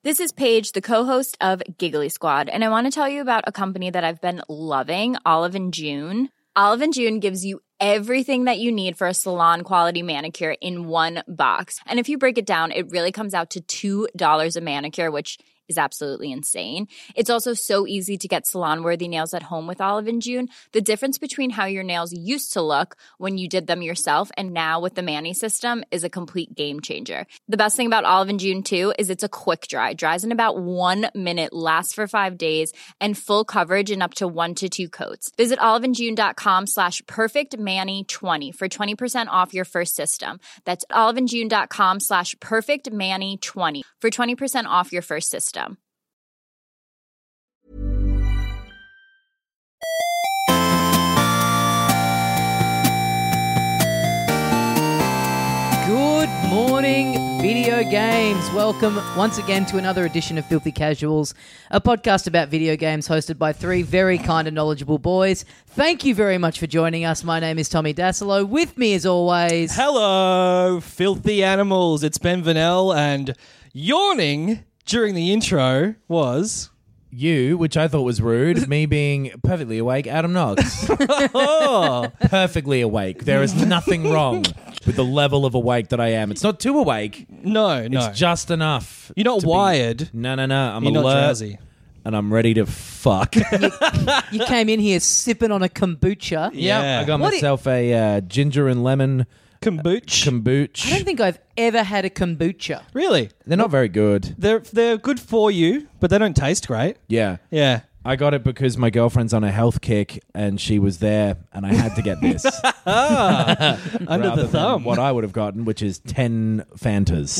This is Paige, the co-host of Giggly Squad, and I want to tell you about a company that I've been loving, Olive & June. Olive & June gives you everything that you need for a salon-quality manicure in one box. And if you break it down, it really comes out to $2 a manicure, which is absolutely insane. It's also so easy to get salon-worthy nails at home with Olive & June. The difference between how your nails used to look when you did them yourself and now with the Mani system is a complete game changer. The best thing about Olive & June, too, is it's a quick dry. Dries in about 1 minute, lasts for 5 days, and full coverage in up to 1 to 2 coats. Visit oliveandjune.com/perfectmani20 for 20% off your first system. That's oliveandjune.com/perfectmani20 for 20% off your first system. Good morning, video games. Welcome once again to another edition of Filthy Casuals, a podcast about video games hosted by 3 very kind and knowledgeable boys. Thank you very much for joining us. My name is Tommy Dasilo. With me, as always... Hello, filthy animals. It's Ben Vanel, and yawning during the intro was... You, which I thought was rude, me being perfectly awake, Adam Knox. Oh, Perfectly awake. There is nothing wrong with the level of awake that I am. It's not too awake. no. It's just enough. You're not to be- wired. No. I'm You're not alert drowsy. and I'm ready to fuck. You came in here sipping on a kombucha. Yeah. I got What myself a ginger and lemon Kombucha. I don't think I've ever had a kombucha. Really? They're not very good. They're good for you, but they don't taste great. Yeah. Yeah. I got it because my girlfriend's on a health kick and she was there and I had to get this. Under Rather the thumb. than what I would have gotten, which is 10 Fantas.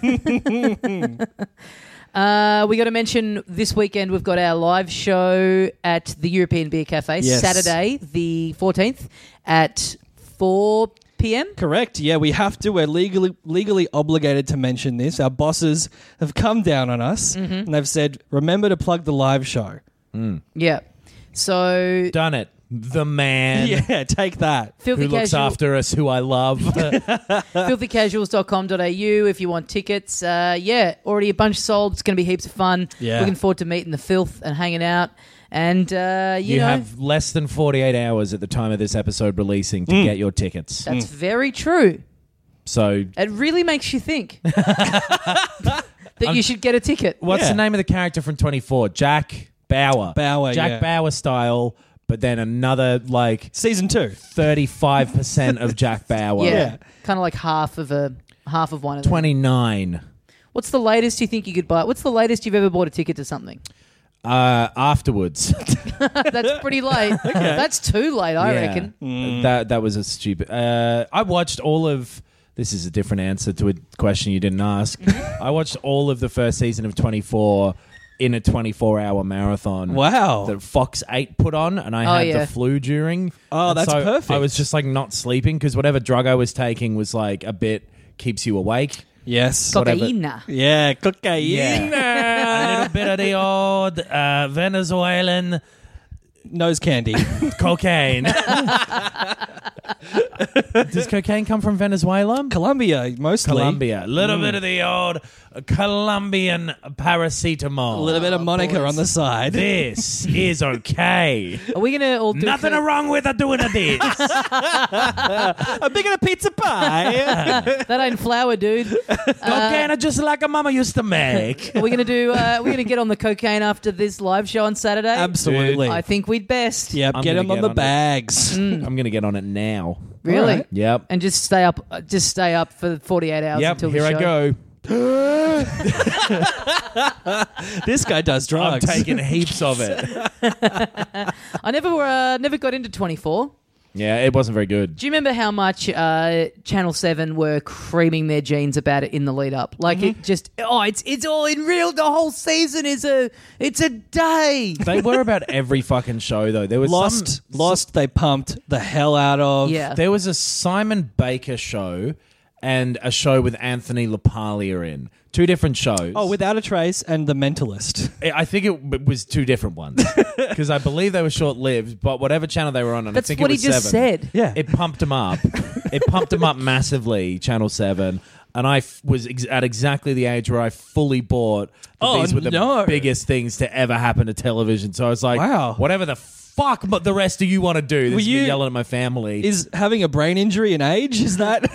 We got to mention this weekend we've got our live show at the European Beer Cafe, Yes. Saturday the 14th at 4 p.m. Correct. Yeah, we have to. We're legally obligated to mention this. Our bosses have come down on us and they've said, remember to plug the live show. Yeah. So Done it. The man Yeah, take that. who Filthy looks Casual, after us, who I love. filthycasuals.com.au if you want tickets. Already a bunch sold. It's going to be heaps of fun. Yeah. Looking forward to meeting the filth and hanging out. And, You know, have less than 48 hours at the time of this episode releasing to get your tickets. that's very true. So, It really makes you think that you should get a ticket. what's Yeah. the name of the character from 24? Jack Bauer. Jack Jack Bauer style, but then another, Season 2. 35% of Jack Bauer. Yeah. Kind of like half of one of them. 29. What's the latest you think you could buy? What's the latest you've ever bought a ticket to something? Afterwards. That's pretty late. That's too late, I Yeah. reckon. That was a stupid... I watched all of... This is a different answer to a question you didn't ask. I watched all of the first season of 24 in a 24-hour marathon. Wow. That Fox 8 put on, and I had yeah. the flu during. Oh, And that's so perfect. I was just not sleeping because whatever drug I was taking was a bit keeps you awake. Yes. Cocaine. Yeah, cocaine. Yeah. A little bit of the old Venezuelan Nose candy. cocaine. Does cocaine come from Venezuela? Colombia, mostly. Colombia. A little bit of the old Colombian paracetamol. A little bit of Monica on the side. This is okay. Are we going to all do Nothing wrong with doing this. A big of pizza pie. That ain't flour, dude. Cocaine are just like a mama used to make. Are we going to do? We're going to get on the cocaine after this live show on Saturday. Absolutely. I think we'd best. Yep, I'm get gonna them on get the on it. bags. I'm going to get on it now. Really? All right. Yep. And just stay up. Just stay up for 48 hours Yep. until Here the I show. go. This guy does I'm drugs. taking heaps of it. I never got into 24. Yeah, it wasn't very good. Do you remember how much Channel 7 were creaming their jeans about it in the lead up? Like it just, it's all in real. The whole season it's a day. They were about every fucking show though. There was Lost, they pumped the hell out of. Yeah. There was a Simon Baker show and a show with Anthony LaPaglia in. Two different shows. Oh, Without a Trace and The Mentalist. I think it was two different ones because I believe they were short-lived. But whatever channel they were on, and That's I think what it was he just 7. said. Yeah. It pumped them up. It pumped them up massively. Channel 7. and I was at exactly the age where I fully bought that these were the biggest things to ever happen to television. So I was like, Wow. whatever the fuck but the rest of you want to do. This is me yelling at my family. Is having a brain injury an age? Is that?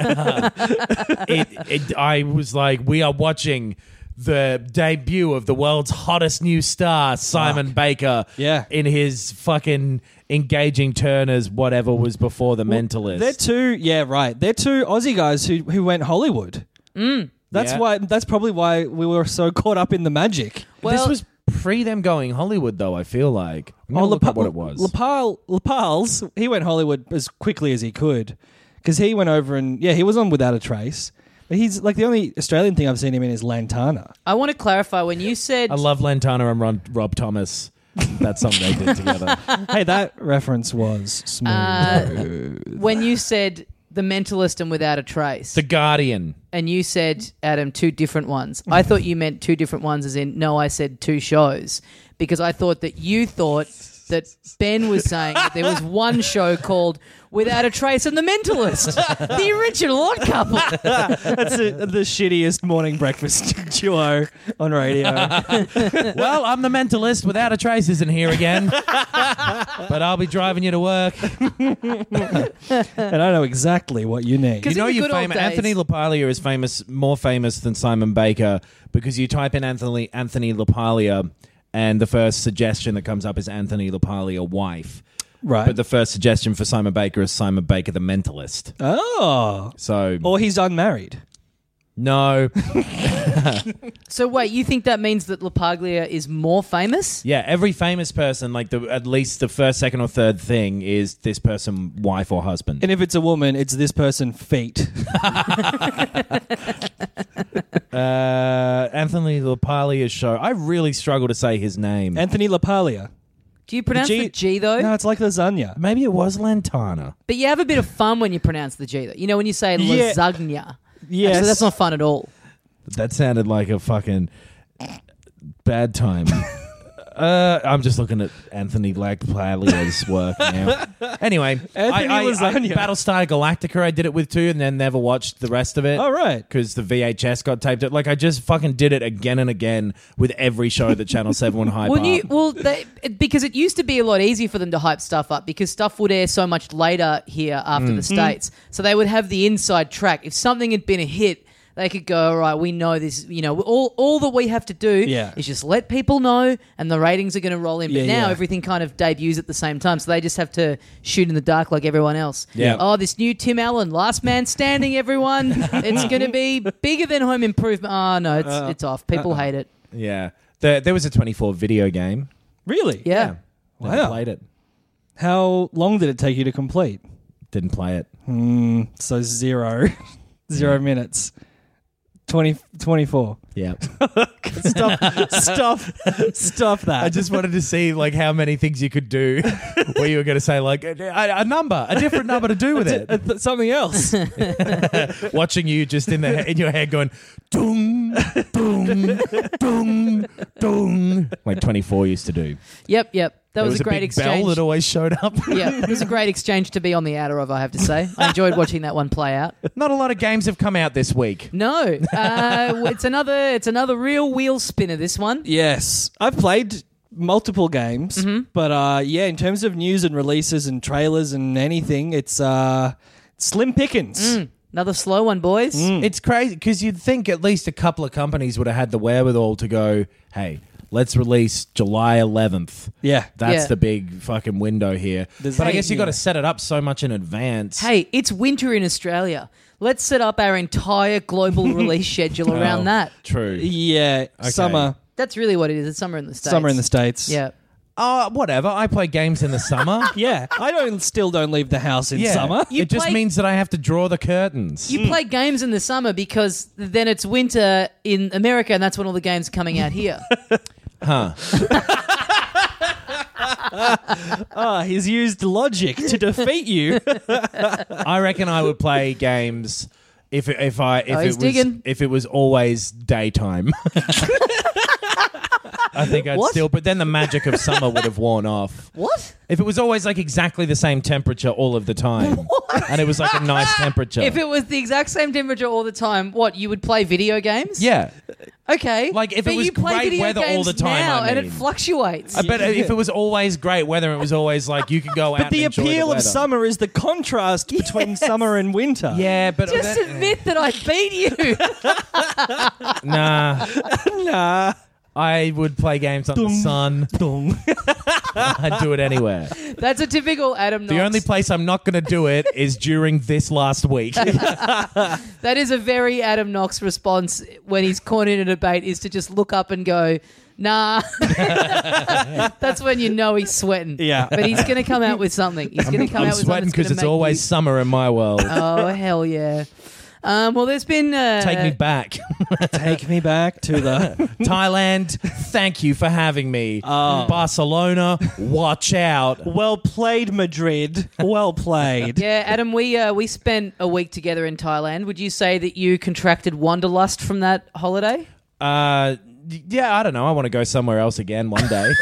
I was like, we are watching the debut of the world's hottest new star, Simon Baker, in his fucking engaging turn as whatever was before The Mentalist. They're two Aussie guys who went Hollywood. That's why. That's probably why we were so caught up in the magic. Well, this was pre them going Hollywood, though. I feel like look up what it was. Lapal's, he went Hollywood as quickly as he could because he went over and he was on Without a Trace. But he's like the only Australian thing I've seen him in is Lantana. I want to clarify when you said I love Lantana and Rob Thomas. That song they did together. Hey, that reference was smooth. when you said The Mentalist and Without a Trace, The Guardian, and you said, Adam, two different ones. I thought you meant two different ones as in, no, I said two shows. Because I thought that you thought that Ben was saying that there was one show called Without a Trace and The Mentalist. The original Odd Couple. That's the shittiest morning breakfast duo on radio. Well, I'm The Mentalist. Without a Trace isn't here again. But I'll be driving you to work. And I know exactly what you need. You know, in the good old days- Anthony LaPaglia is more famous than Simon Baker because you type in Anthony LaPaglia and the first suggestion that comes up is Anthony LaPaglia wife. Right. But the first suggestion for Simon Baker is Simon Baker the Mentalist. Oh. So Or he's unmarried. no. So wait, you think that means that LaPaglia is more famous? Yeah, every famous person, like at least the first, second or third thing is this person wife or husband. And if it's a woman, it's this person feet. Anthony LaPaglia's show. I really struggle to say his name. Anthony LaPaglia. Do you pronounce the G though? No, it's like lasagna. Maybe it was Lantana. But you have a bit of fun when you pronounce the G though. You know, when you say Yeah. lasagna. Yes. So that's not fun at all. That sounded like a fucking bad time. I'm just looking at Anthony LaPaglia's work now. Anyway, Lasagna. Battlestar Galactica I did it with too, and then never watched the rest of it. Oh, right. Because the VHS got taped. Like I just fucking did it again and again with every show that Channel 7 would hype up. Because it used to be a lot easier for them to hype stuff up because stuff would air so much later here after the States. So they would have the inside track. If something had been a hit, they could go, all right, we know this, you know, all that we have to do is just let people know and the ratings are going to roll in. But now everything kind of debuts at the same time, so they just have to shoot in the dark like everyone else. Yeah. Oh, this new Tim Allen, Last Man Standing, everyone. It's going to be bigger than Home Improvement. Oh, no, it's off. People hate it. Yeah. There was a 24 video game. Really? Yeah. Never played it. How long did it take you to complete? Didn't play it. So 0 minutes. 24. Yeah. Stop that. I just wanted to see like how many things you could do where you were going to say like a different number to do with it. Something else. Watching you just in your head going dung, dung, dung, dung, like 24 used to do. Yep. That There was a great big exchange. bell that always showed up. Yeah, it was a great exchange to be on the outer of, I have to say. I enjoyed watching that one play out. Not a lot of games have come out this week. No, it's another real wheel spinner, this one. Yes. I've played multiple games, but in terms of news and releases and trailers and anything, it's slim pickings. Another slow one, boys. It's crazy because you'd think at least a couple of companies would have had the wherewithal to go, hey, let's release July 11th. Yeah. That's the big fucking window here. But I guess you got to set it up so much in advance. Hey, it's winter in Australia. Let's set up our entire global release schedule around that. True. Yeah. Okay. Summer. That's really what it is. It's summer in the States. Summer in the States. Yeah. Whatever. I play games in the summer. Yeah. I still don't leave the house in summer. You It just play- means that I have to draw the curtains. You play games in the summer because then it's winter in America and that's when all the games are coming out here. Huh. He's used logic to defeat you. I reckon I would play games if he's digging. it was always daytime. I think I'd What? still. But then the magic of summer would have worn off. What? If it was always like exactly the same temperature all of the time, and it was like a nice temperature. If it was the exact same temperature all the time, what, you would play video games? yeah, Okay. Like, if but it was you play great video weather all games the time, now, I and it mean. fluctuates. I bet if it was always great weather, it was always like you could go out. But the and enjoy appeal the of weather. summer is the contrast between Yes. summer and winter. Yeah, but Just admit that I beat you. nah. Nah. I would play games on the sun. Dong. I'd do it anywhere. That's a typical Adam Knox. The only place I'm not going to do it is during this last week. That is a very Adam Knox response when he's caught in a debate, is to just look up and go, nah. That's when you know he's sweating. Yeah. But he's going to come out with something. He's going to come I'm out with something sweating that's because gonna it's make always you- summer in my world. Oh, hell yeah. Well, there's been... Take me back. Take me back to the... Thailand, thank you for having me. Barcelona, watch out. Well played, Madrid. Well played. Yeah, Adam, we spent a week together in Thailand. Would you say that you contracted wanderlust from that holiday? Yeah, I don't know. I want to go somewhere else again one day.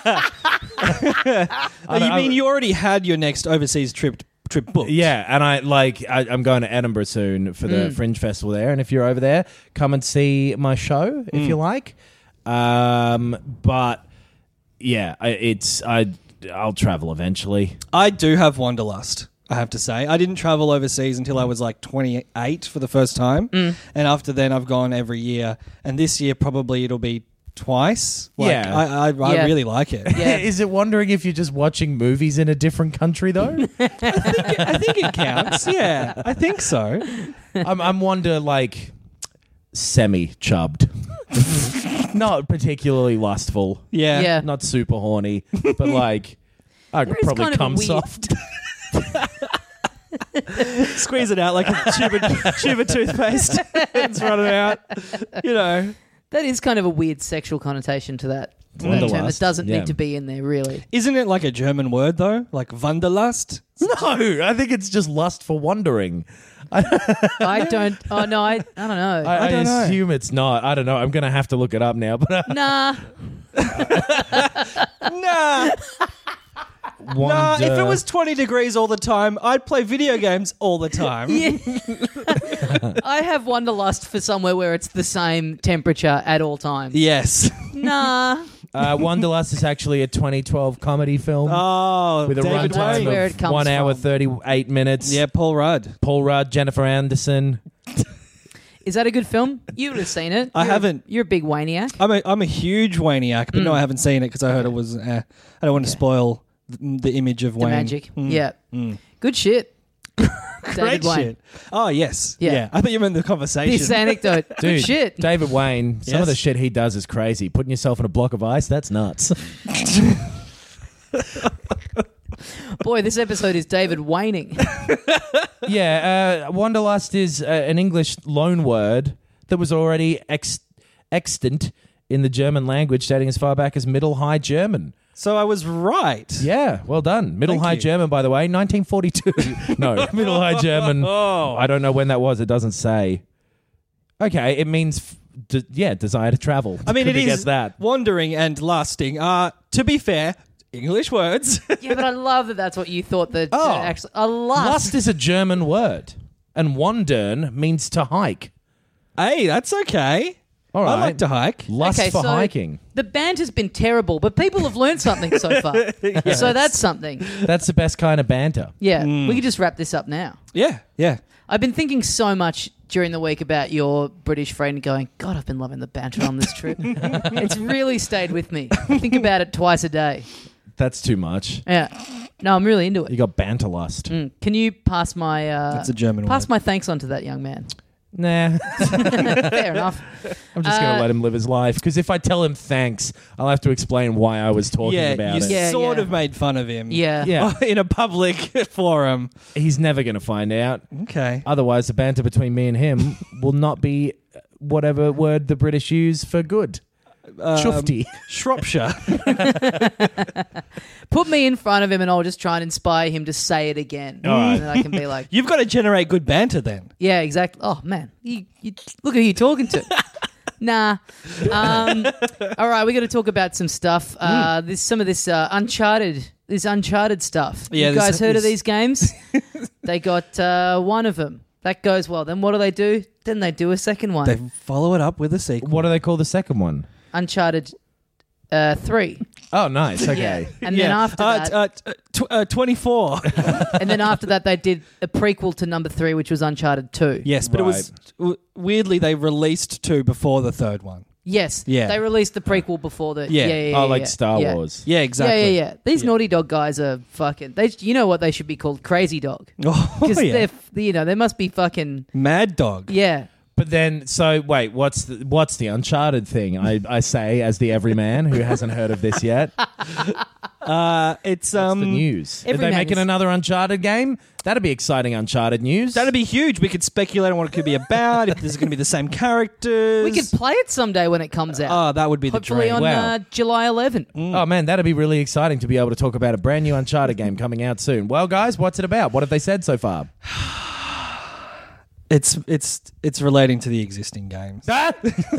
You mean you already had your next overseas trip booked? Yeah, and I'm going to Edinburgh soon for the Fringe Festival there, and if you're over there, come and see my show if you like. But yeah, I'll travel eventually. I do have wanderlust, I have to say. I didn't travel overseas until I was like 28 for the first time. And after then, I've gone every year. And this year, probably it'll be twice. Like, Yeah. I Yeah. really like it. Yeah. Is it wondering if you're just watching movies in a different country though? I think it counts. Yeah, I think so. I'm wonder like semi-chubbed. Not particularly lustful. Yeah. Yeah. Not super horny, but like I could There is probably kind of a come weird- soft. Squeeze it out like a tube of toothpaste. It's running out. You know. That is kind of a weird sexual connotation to that term. It Wanderlust, doesn't yeah. need to be in there, really. Isn't it like a German word, though? Like Wanderlust? No, I think it's just lust for wandering. I don't... Oh, no, I don't know. I don't know. assume it's not. I don't know. I'm going to have to look it up now. But Nah. Nah. Nah, if it was 20 degrees all the time, I'd play video games all the time. Yeah. I have wanderlust for somewhere where it's the same temperature at all times. Yes. Nah. Wanderlust is actually a 2012 comedy film Oh, with a David That's Wayne. where runtime it of comes 1 hour from. 38 minutes. Yeah, Paul Rudd. Paul Rudd, Jennifer Anderson. Is that a good film? You would have seen it. I haven't. You're a big Waniac. I'm a huge Wayniac, but no, I haven't seen it because I heard it was... I don't want to spoil the image of The Wayne. magic. Yeah. Good shit. Great David Wayne. shit. Oh, yes. Yeah. Yeah. I thought you meant the conversation. This anecdote. Good Dude, shit. David Wayne, some of Yes. the shit he does is crazy. Putting yourself in a block of ice, that's nuts. Boy, this episode is David Wayning. Yeah, Wanderlust is an English loan word that was already extant in the German language dating as far back as Middle High German. So I was right. Yeah, well done. Middle Thank High you. German, by the way, 1942. No, Middle High German. Oh. I don't know when that was. It doesn't say. Okay, it means, desire to travel. I mean, Could it we guess is that. wandering and lusting are, to be fair, English words. Yeah, but I love that that's what you thought that Oh. actually... A lust. Lust is a German word, and wandern means to hike. Hey, that's okay. All right. I like to hike. Lust Okay, for so hiking. The band has been terrible, but people have learned something so far. So that's something. That's the best kind of banter. Yeah, we could just wrap this up now. Yeah, yeah. I've been thinking so much during the week about your British friend going, God, I've been loving the banter on this trip. It's really stayed with me. I think about it twice a day. That's too much. Yeah. No, I'm really into You it. got banter lust. Can you pass my That's a German pass word. my thanks on to that young man? Nah, Fair enough. I'm just going to let him live his life. Because if I tell him thanks, I'll have to explain why I was talking Yeah, about you it. Yeah, sort yeah. of made fun of him. Yeah. Yeah. In a public forum. He's never going to find out. Okay. Otherwise, the banter between me and him will not be whatever word the British use for good. Shufty. Shropshire. Put me in front of him and I'll just try and inspire him to say it again. All right. And then I can be like, You've got to generate good banter then. yeah, exactly. Oh, man. You look who you're talking to. Nah. All right, we got to talk about some stuff. Some of this Uncharted stuff. Yeah, you guys this- heard of this- these games? They got one of them. That goes well. Then what do? Then they do a second one. They follow it up with a sequel. What do they call the second one? Uncharted 3. Oh, nice. Okay. Yeah. And then after that, 24. and then after that, they did a prequel to number 3, which was Uncharted 2. Yes, but it was weirdly they released 2 before the third one. Yes. Yeah. They released the prequel before the. Yeah. Oh, like Star Yeah. Wars. Yeah, exactly. Yeah. These Naughty Dog guys are fucking. You know what they should be called? Crazy Dog. Oh, Because yeah. they must be fucking. Mad Dog. Yeah. But then, so wait, what's the Uncharted thing? I say as the everyman who hasn't heard of this yet. It's The news. Are they Everyman making is- another Uncharted game? That'd be exciting. Uncharted news. that'd be huge. We could speculate on what it could be about. If there's going to be the same characters, We could play it someday when it comes out. Oh, that would be the Hopefully dream. on Wow. July 11. Oh man, that'd be really exciting to be able to talk about a brand new Uncharted game coming out soon. Well, guys, what's it about? What have they said so far? It's relating to the existing games. So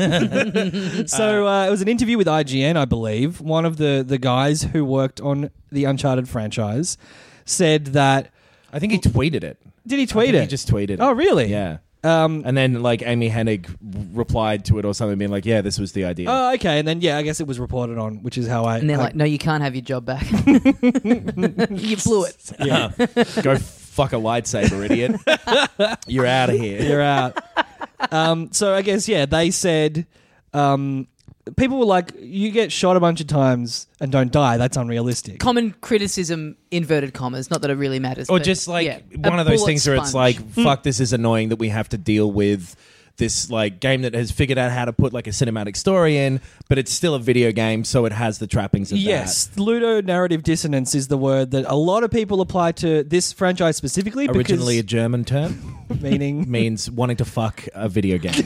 it was an interview with IGN, I believe. One of the guys who worked on the Uncharted franchise said that. I think he tweeted it. Did he tweet it? He just tweeted it. Oh, really? Yeah. And then like Amy Hennig replied to it or something, being like, "Yeah, this was the idea." Oh, okay. And then I guess it was reported on, which is how I. And they're I- like, no, you can't have your job back. You blew it. yeah, Go fuck a lightsaber, idiot! You're out of here. you're out. So I guess they said. People were like, you get shot a bunch of times and don't die. That's unrealistic. Common criticism, inverted commas. Not that it really matters. Or but, just like yeah, one a of those bullet things where it's sponge. like, fuck, this is annoying that we have to deal with this like game that has figured out how to put like a cinematic story in, but it's still a video game, so it has the trappings of Yes, ludonarrative dissonance is the word that a lot of people apply to this franchise specifically. that. Originally a because, German term, meaning means wanting to fuck a video game.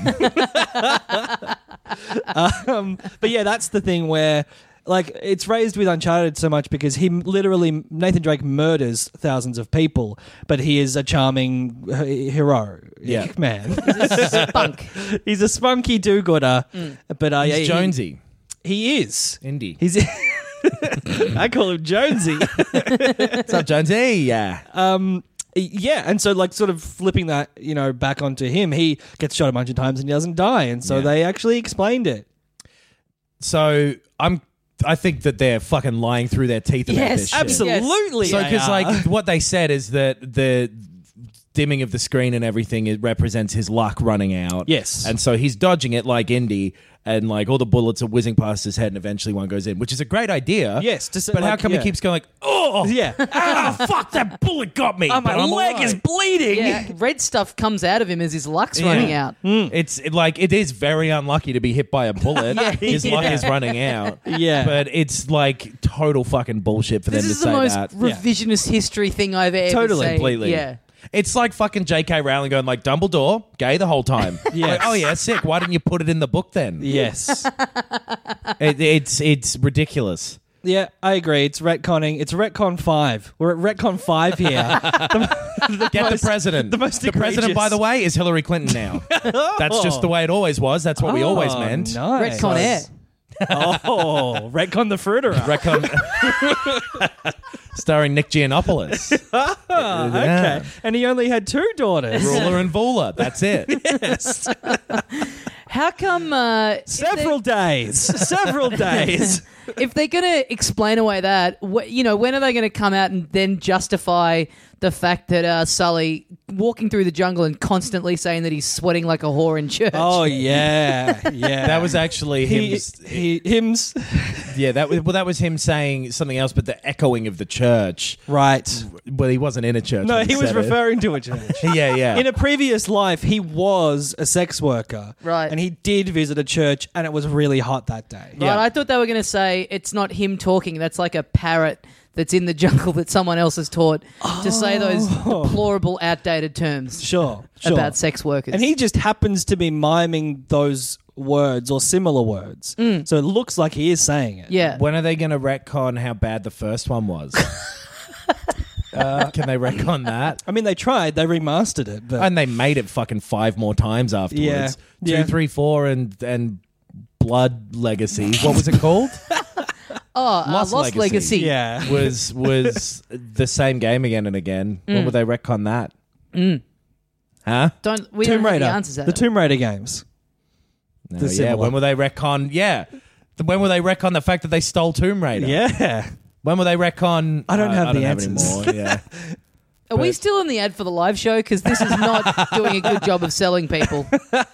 but yeah, that's the thing where like it's raised with Uncharted so much because Nathan Drake murders thousands of people, but he is a charming hero. Yeah. Man. Spunk. He's a spunky do-gooder. But He's Jonesy. He is. Indy. He's I call him Jonesy. What's up, Jonesy? Yeah. Yeah, and so like sort of flipping that, back onto him, he gets shot a bunch of times and he doesn't die, and so Yeah. they actually explained it. So I think that they're fucking lying through their teeth about Yes, this shit. Absolutely. So, they because are. like what they said is that the dimming of the screen and everything it represents his luck running out. Yes. and so he's dodging it like Indy, and like all the bullets are whizzing past his head, and eventually one goes in, which is a great idea. Yes, to say, but how like, come yeah. he keeps going like, oh yeah. fuck, that bullet got me. My but I'm leg alive." is bleeding. Yeah, red stuff comes out of him as his luck's running out. It is very unlucky to be hit by a bullet. His luck Yeah. is running out. Yeah. But it's like total fucking bullshit for This them to is the say most that. revisionist history thing I've ever Totally, seen. Completely. Yeah. It's like fucking J.K. Rowling going like, Dumbledore, gay the whole time. Yes. Like, oh yeah, sick. Why didn't you put it in the book then? Yes. It's ridiculous. Yeah, I agree. It's retconning. It's retcon 5. We're at retcon 5 here. Get the president. the most president, egregious. by the way, is Hillary Clinton now. That's just the way it always was. That's what we always meant. Nice. Retcon Air. Oh, retcon the fruiterer. Recon- starring Nick Giannopoulos. Okay. And he only had 2 daughters. Ruler and Vula. That's it. Yes. How come... Several days. If they're going to explain away that, when are they going to come out and then justify the fact that Sully walking through the jungle and constantly saying that he's sweating like a whore in church? Oh, yeah. That was actually him. Hymns. Yeah, that was him saying something else, but the echoing of the church. Right. Well, he wasn't in a church. No, when he was said it. referring to a church. Yeah. In a previous life, he was a sex worker. Right. And he did visit a church, and it was really hot that day. Right, I thought they were going to say it's not him talking. That's like a parrot that's in the jungle that someone else has taught to say those deplorable, outdated terms Sure. about sex workers. And he just happens to be miming those words or similar words. So it looks like he is saying it. yeah. When are they going to retcon how bad the first one was? Can they retcon that? I mean, they tried. They remastered it, but And they made it fucking 5 more times afterwards. Yeah. 2, 3, 4, and Blood Legacy. What was it called? Lost Legacy. yeah. was the same game again and again. When would they retcon that? Huh? We Tomb don't have Raider. the answers. The Tomb Raider games. No, The yeah. similar. When will they retcon? Yeah. When will they retcon the fact that they stole Tomb Raider? Yeah. When will they retcon? I don't have I the don't answers. have any more. Yeah. Are we still in the ad for the live show? Because this is not doing a good job of selling people.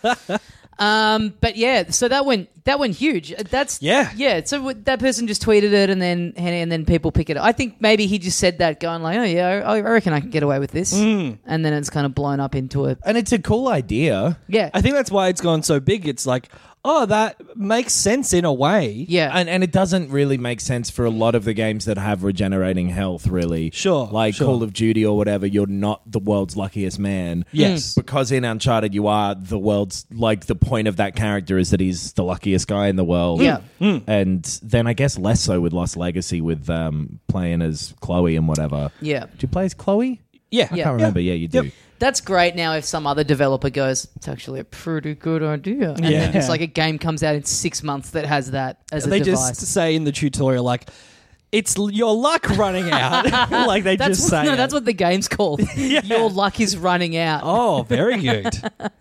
But yeah, so that went huge. That's Yeah. So that person just tweeted it, and then people pick it up. I think maybe he just said that, going like, "Oh yeah, I reckon I can get away with this," and then it's kind of blown up into it. And it's a cool idea. Yeah, I think that's why it's gone so big. It's like, oh, that makes sense in a way. yeah, And it doesn't really make sense for a lot of the games that have regenerating health, really. Sure, Like sure. Call of Duty or whatever, you're not the world's luckiest man. Yes. Because in Uncharted, you are the world's, like, the point of that character is that he's the luckiest guy in the world. Yeah. And then I guess less so with Lost Legacy with playing as Chloe and whatever. yeah. Do you play as Chloe? Yeah. I Yeah. can't remember. Yeah, you do. Yep. That's great. Now, if some other developer goes, it's actually a pretty good idea, and then Yeah. it's like a game comes out in 6 months that has that as a They device. just say in the tutorial, like, it's your luck running out. Like they That's just say it. that's what the game's called. Your luck is running out. Oh, very good.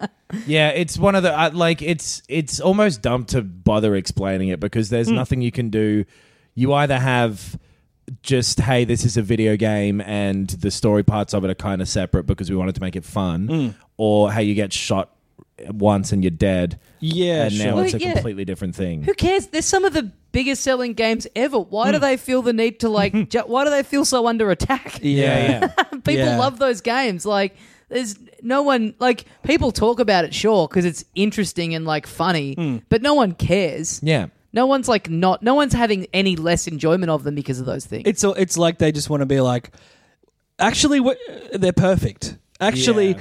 Yeah, it's one of the it's almost dumb to bother explaining it because there's nothing you can do. You either have just, hey, this is a video game and the story parts of it are kind of separate because we wanted to make it fun, or hey, you get shot once and you're dead. Yeah, and sure. now it's a Well, yeah. completely different thing. Who cares? There's some of the biggest selling games ever. Why do they feel the need to like? Why do they feel so under attack? Yeah. People Yeah. love those games. Like, there's no one like people talk about it, sure, because it's interesting and like funny, but no one cares. Yeah. No one's like no one's having any less enjoyment of them because of those things. It's like they just want to be like, actually, they're perfect. Actually,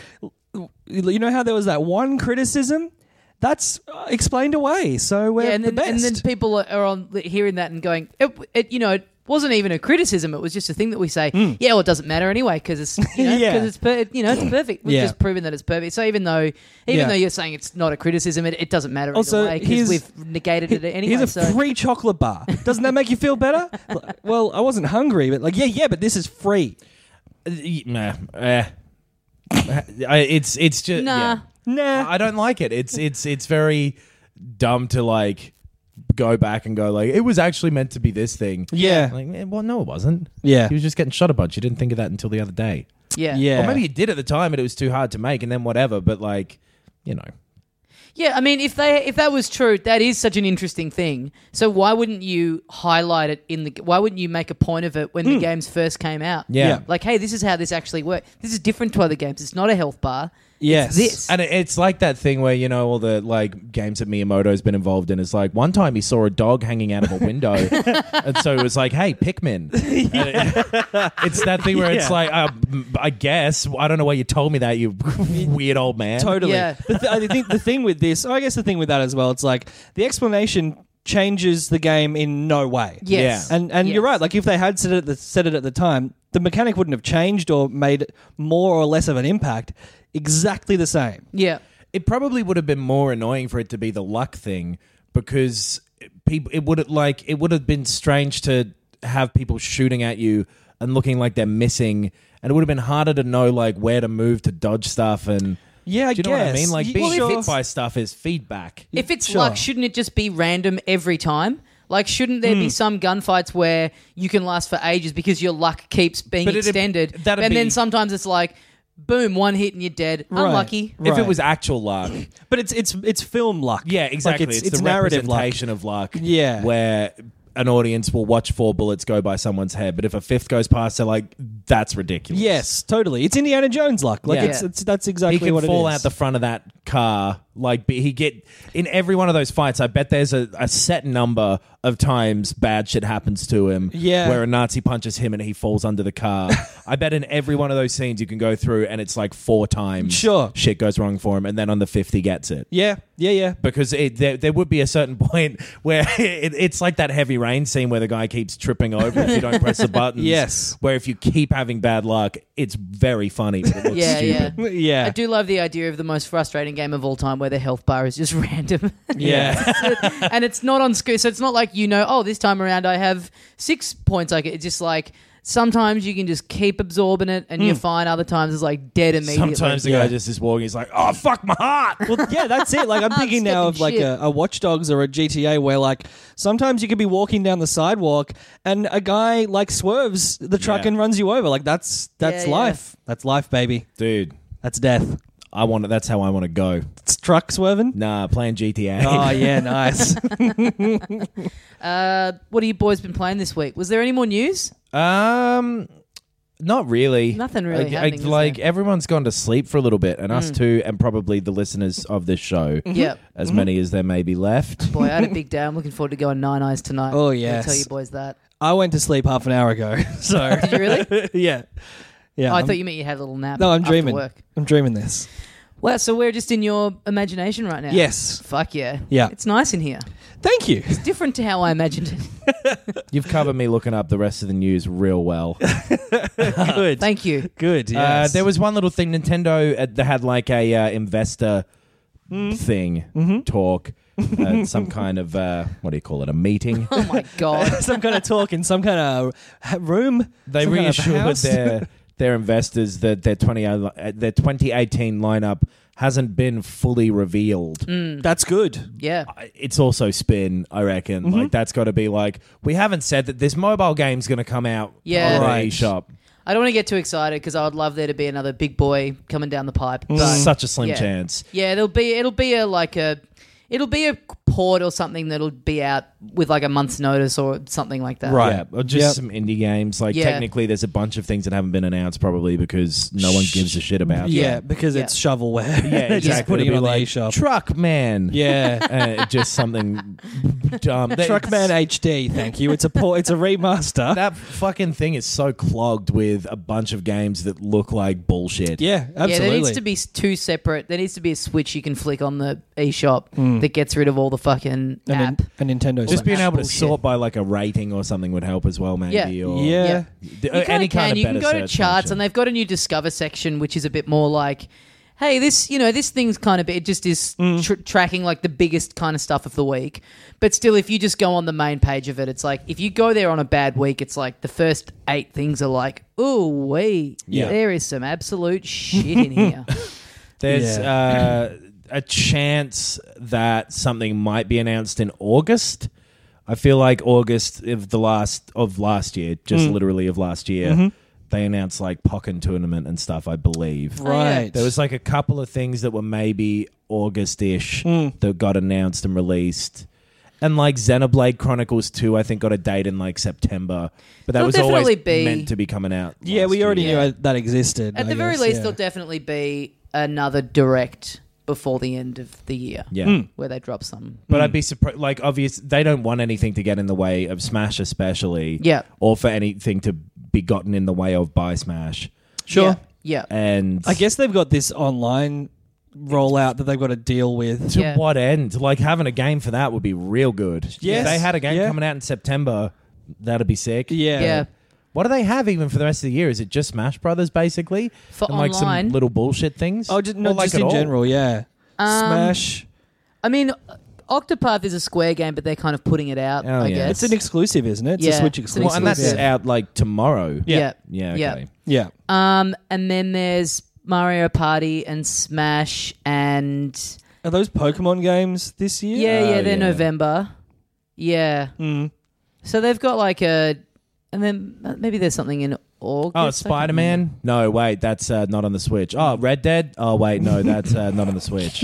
you know how there was that one criticism? That's explained away. So we're and the then, and best. then people are on hearing that and going, it wasn't even a criticism. It was just a thing that we say. Yeah, well, it doesn't matter anyway because it's Yeah. it's perfect. We've Yeah. just proven that it's perfect. So even though you're saying it's not a criticism, it doesn't matter Also, either way because we've negated it anyway. Here's a so free chocolate bar. Doesn't that make you feel better? Well, I wasn't hungry, but like, yeah, but this is free. It's just nah. Nah. I don't like it. It's very dumb to like go back and go like it was actually meant to be this thing. Yeah. Like, well, no, it wasn't. Yeah. He was just getting shot a bunch. You didn't think of that until the other day. Yeah. Yeah. Or maybe you did at the time, and it was too hard to make, and then whatever. But like, you know, Yeah, I mean, if that was true, that is such an interesting thing. So why wouldn't you highlight it why wouldn't you make a point of it when the games first came out? Yeah. Like, hey, this is how this actually works. This is different to other games. It's not a health bar. Yes. It's this. and it's like that thing where you know all the like games that Miyamoto's been involved in. It's like one time he saw a dog hanging out of a window, and so it was like, "Hey, Pikmin." It's that thing where it's Yeah. like, I guess I don't know why you told me that, you weird old man. Totally. Yeah. I think the thing with this, I guess the thing with that as well, it's like the explanation changes the game in no way. Yes. Yeah. And Yes. you're right. Like if they had said it at the time, the mechanic wouldn't have changed or made more or less of an impact. Exactly the same. Yeah. It probably would have been more annoying for it to be the luck thing because it would have been strange to have people shooting at you and looking like they're missing, and it would have been harder to know like where to move to dodge stuff and. Yeah, I Do you know what I guess. mean? Like Y- being well, if hit it's- by stuff is feedback. If it's Sure. luck, shouldn't it just be random every time? Like, shouldn't there be some gunfights where you can last for ages because your luck keeps being But it'd- extended? that'd And then be- sometimes it's like, boom, one hit and you're dead. Right. Unlucky. If Right. it was actual luck, But it's film luck. yeah, exactly. Like it's the narrative luck. representation of luck. Yeah. where an audience will watch 4 bullets go by someone's head, but if a fifth goes past, they're like, "That's ridiculous." Yes, totally. It's Indiana Jones luck. Like Yeah. it's that's exactly He can what it is. fall out the front of that car. Like he get in every one of those fights. I bet there's a set number of times bad shit happens to him. Yeah. where a Nazi punches him and he falls under the car. I bet in every one of those scenes you can go through and it's like 4 times. Sure. shit goes wrong for him, and then on the 5th he gets it. Yeah. Because there would be a certain point where it's like that Heavy Rain scene where the guy keeps tripping over if you don't press the buttons. Yes. Where if you keep having bad luck. It's very funny, but it looks stupid. Yeah. I do love the idea of the most frustrating game of all time where the health bar is just random. Yeah. And it's not on screen. So it's not like, this time around I have 6 points. It's just like sometimes you can just keep absorbing it and you're fine. Other times it's like dead immediately. Sometimes the guy just is walking. He's like, "Oh fuck my heart." Well, yeah, that's it. Like I'm thinking now of like a Watch Dogs or a GTA where like sometimes you could be walking down the sidewalk and a guy like swerves the truck and runs you over. Like that's life. That's life, baby. Dude, That's death. That's how I want to go. It's truck swerving. Nah, playing GTA. Oh yeah, nice. What have you boys been playing this week? Was there any more news? Not really. Nothing really happening, is like there? everyone's gone to sleep for a little bit, and us too, and probably the listeners of this show. Yep. As many as there may be left. Boy, I had a big day. I'm looking forward to going Nine Eyes tonight. Oh, I'll yes. tell you boys that. I went to sleep half an hour ago. So Did you really? yeah. Oh, I thought you meant you had a little nap. No, I'm after dreaming. Work. I'm dreaming this. Well, so we're just in your imagination right now. Yes. Fuck yeah. Yeah. It's nice in here. Thank you. It's different to how I imagined it. You've covered me looking up the rest of the news real well. Good. Thank you. Good. Yes. There was one little thing. Nintendo they had like a investor thing talk. Some kind of what do you call it? A meeting. Oh my God. some kind of talk in some kind of room. They some kind of reassured house. their investors that their 2018 lineup hasn't been fully revealed. That's good. Yeah. It's also spin, I reckon. Like that's got to be like we haven't said that this mobile game's going to come out Yeah. on Right. the eShop. I don't want to get too excited because I would love there to be another big boy coming down the pipe. But Such a slim yeah. chance. Yeah, it'll be a port or something that'll be out with like a month's notice or something like that. Right. Yeah, or just some indie games. Like Yeah. technically, there's a bunch of things that haven't been announced probably because no one gives a shit about. Yeah, them. because Yeah. it's shovelware. Yeah, They're just exactly. putting It'll it on be the like, eShop. Truck Man. Yeah. Just something dumb. Truckman HD, thank you. It's a remaster. That fucking thing is so clogged with a bunch of games that look like bullshit. Yeah, absolutely. Yeah, there needs to be two separate. There needs to be a switch you can flick on the eShop that gets rid of all the fucking app. a Nintendo Just Switch. being able to Bullshit. sort by like a rating or something would help as well, maybe. Yeah. Or Yeah. You any kind of You better can go to search charts, function. and they've got a new Discover section, which is a bit more like, hey, this thing's kind of, it just is tracking like the biggest kind of stuff of the week. But still, if you just go on the main page of it, it's like, if you go there on a bad week, it's like the first 8 things are like, ooh, wait, Yeah. there is some absolute shit in here. There's a chance that something might be announced in August. I feel like August of last year, just literally of last year, they announced like Pokken Tournament and stuff, I believe. Right. There was like a couple of things that were maybe August-ish that got announced and released. And like Xenoblade Chronicles 2, I think got a date in like September. But that There'll was always definitely be- meant to be coming out. Yeah, last we already year. knew that existed. At I the very guess, least, yeah. there'll definitely be another direct before the end of the year. Yeah. Where they drop some. But I'd be surprised. Like, obvious, they don't want anything to get in the way of Smash, especially. Yeah. Or for anything to be gotten in the way of by Smash. Sure. Yeah. And I guess they've got this online rollout that they've got to deal with. to Yeah. what end? Like, having a game for that would be real good. Yes. If they had a game Yeah. coming out in September, that'd be sick. Yeah. Yeah. What do they have even for the rest of the year? Is it just Smash Brothers, basically? For and like online? some little bullshit things? Oh, just, Or no, like just at in all? general, yeah. Smash. I mean, Octopath is a Square game, but they're kind of putting it out, Oh, I yeah. guess. It's an exclusive, isn't it? It's Yeah, a Switch it's an exclusive. Well, and that's exclusive. out like tomorrow. Yeah. Yeah, Yeah. okay. Yeah. And then there's Mario Party and Smash and... Are those Pokemon games this year? Yeah, they're yeah. November. Yeah. So they've got like a... And then maybe there's something in August. Oh, I can't Spider-Man? No, wait, that's not on the Switch. Oh, Red Dead? Oh, wait, no, that's not on the Switch.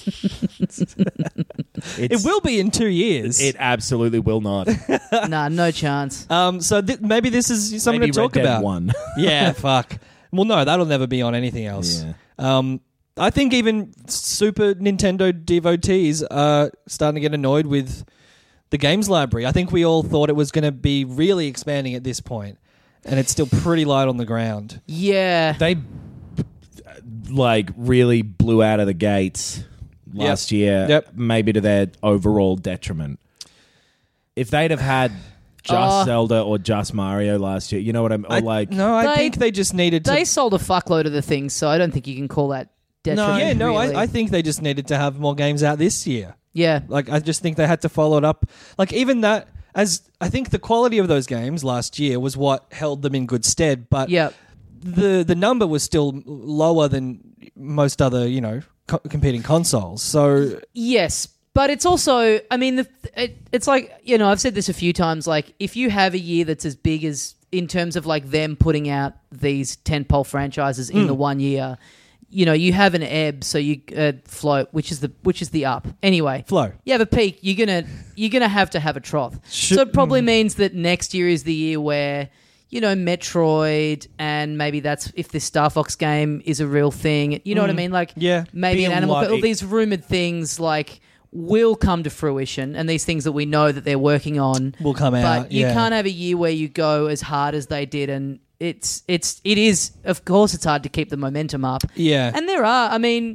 It will be in 2 years. It absolutely will not. remember. Nah, no chance. So maybe this is something Maybe to talk Red Dead about. 1. Yeah, fuck. Well, no, that'll never be on anything else. I think even Super Nintendo devotees are starting to get annoyed with the games library. I think we all thought it was going to be really expanding at this point, and it's still pretty light on the ground. Yeah. They like really blew out of the gates last year, Yep. maybe to their overall detriment. If they'd have had just Zelda or just Mario last year. You know what I mean? I think they just needed to. They sold a fuckload of the things, so I don't think you can call that detriment. I really. think they just needed to have more games out this year. Yeah. Like, I just think they had to follow it up. Like, even that, as I think the quality of those games last year was what held them in good stead. But the number was still lower than most other, competing consoles. So yes, but it's also, I mean, it's like, I've said this a few times, like, if you have a year that's as big as, in terms of, like, them putting out these tentpole franchises in the 1 year, you have an ebb, so you float, which is the up. Anyway, flow. You have a peak, you're gonna have to have a trough. So it probably means that next year is the year where, Metroid, and maybe that's if this Star Fox game is a real thing. You know what I mean? Like, maybe an Animal Crossing. All these rumored things, like, will come to fruition, and these things that we know that they're working on will come out. But you can't have a year where you go as hard as they did, and it is, of course, it's hard to keep the momentum up. Yeah. And there are,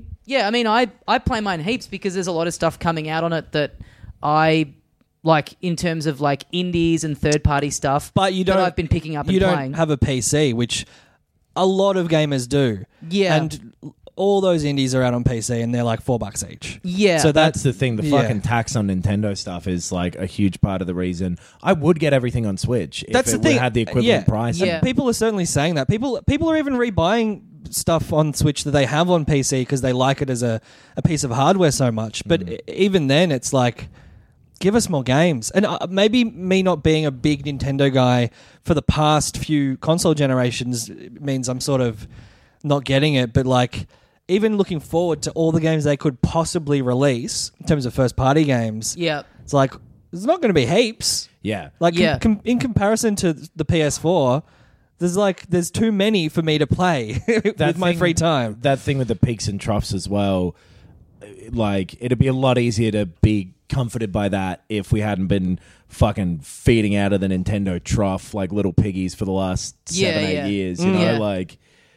I play mine heaps because there's a lot of stuff coming out on it that I like in terms of like indies and third-party stuff. But you don't. That I've been picking up and playing. You don't have a PC, which a lot of gamers do. Yeah. And all those indies are out on PC, and they're like $4 each. Yeah. So that's the thing. The fucking tax on Nintendo stuff is like a huge part of the reason I would get everything on Switch if That's it the thing. had the equivalent price. Yeah. And people are certainly saying that. People are even rebuying stuff on Switch that they have on PC because they like it as a piece of hardware so much. But even then, it's like, give us more games. And maybe me not being a big Nintendo guy for the past few console generations means I'm sort of not getting it. But like, even looking forward to all the games they could possibly release in terms of first-party games, it's like, there's not going to be heaps. Yeah. Like, in comparison to the PS4, there's too many for me to play with my free time. That thing with the peaks and troughs as well, like, it'd be a lot easier to be comforted by that if we hadn't been fucking feeding out of the Nintendo trough like little piggies for the last 7-8 years. You know, like,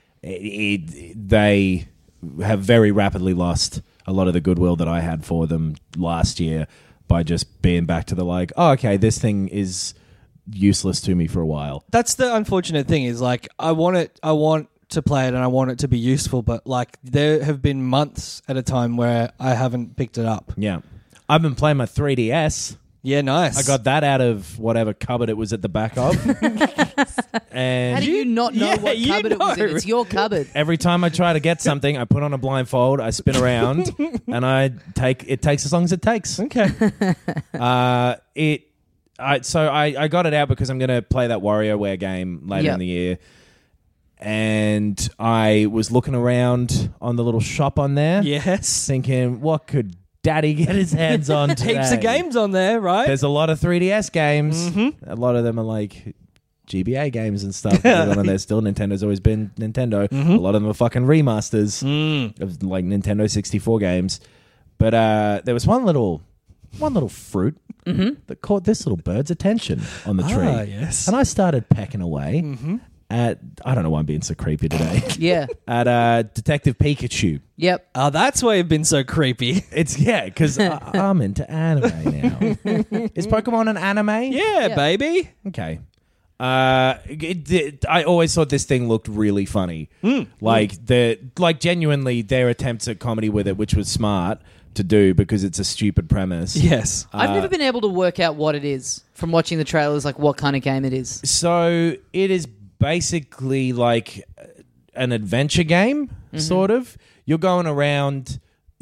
they have very rapidly lost a lot of the goodwill that I had for them last year by just being back to the like, oh, okay, this thing is useless to me for a while. That's the unfortunate thing is, like, I want to play it and I want it to be useful, but like, there have been months at a time where I haven't picked it up. Yeah. I've been playing my 3DS. Yeah, nice. I got that out of whatever cupboard it was at the back of. And how do you not know what cupboard it was in? It's your cupboard. Every time I try to get something, I put on a blindfold, I spin around, and it takes as long as it takes. Okay. So I got it out because I'm going to play that WarioWare game later in the year. And I was looking around on the little shop on there. Yes. Thinking, what could Daddy get his hands on today? Heaps of games on there, right? There's a lot of 3DS games. Mm-hmm. A lot of them are like GBA games and stuff. And there's still Nintendo's always been Nintendo. Mm-hmm. A lot of them are fucking remasters of like Nintendo 64 games. But there was one little fruit that caught this little bird's attention on the tree. Ah, yes. And I started pecking away at, I don't know why I'm being so creepy today. Yeah. At Detective Pikachu. Yep. Oh, that's why you've been so creepy. It's, because I'm into anime now. Is Pokemon an anime? Yeah, baby. Okay. I always thought this thing looked really funny. Like genuinely their attempts at comedy with it, which was smart to do because it's a stupid premise. Yes. I've never been able to work out what it is from watching the trailers, like what kind of game it is. So it is basically like an adventure game, sort of. You're going around.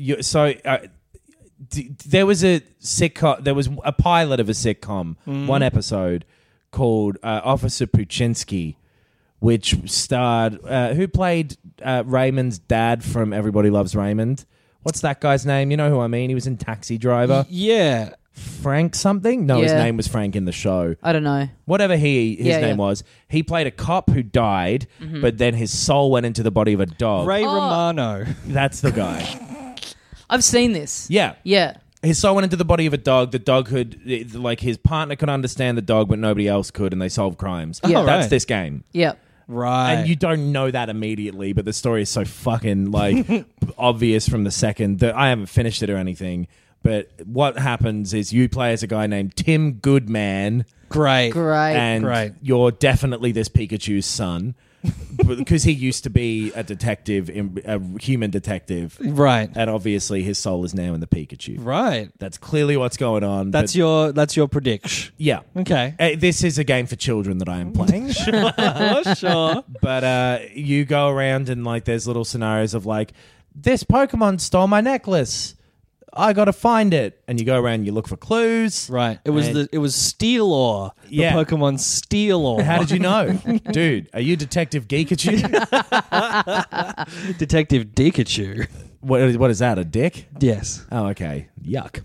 There was a sitcom. There was a pilot of a sitcom, one episode called Officer Puchinsky, which starred who played Raymond's dad from Everybody Loves Raymond. What's that guy's name? You know who I mean? He was in Taxi Driver. Yeah. Frank something? No, his name was Frank in the show. I don't know. Whatever his name was. He played a cop who died, but then his soul went into the body of a dog. Ray Romano. That's the guy. I've seen this. Yeah. Yeah. His soul went into the body of a dog. The dog could, like, his partner could understand the dog, but nobody else could, and they solved crimes. Yeah. That's right. this game. Yep. Right. And you don't know that immediately, but the story is so fucking, like, obvious from the second that I haven't finished it or anything. But what happens is you play as a guy named Tim Goodman, Great. and Great. you're definitely this Pikachu's son. Because he used to be a detective, a human detective. Right. And obviously his soul is now in the Pikachu. Right. That's clearly what's going on. That's your prediction. Yeah. Okay. This is a game for children that I am playing. Sure. But you go around and like there's little scenarios of like, this Pokemon stole my necklace. I got to find it. And you go around and you look for clues. Right. It was And- it was Steelore. The Yeah. Pokemon Steelore. How did you know? Dude, are you Detective Geekachu? Detective Pikachu. What is that, a dick? Yes. Oh, okay. Yuck.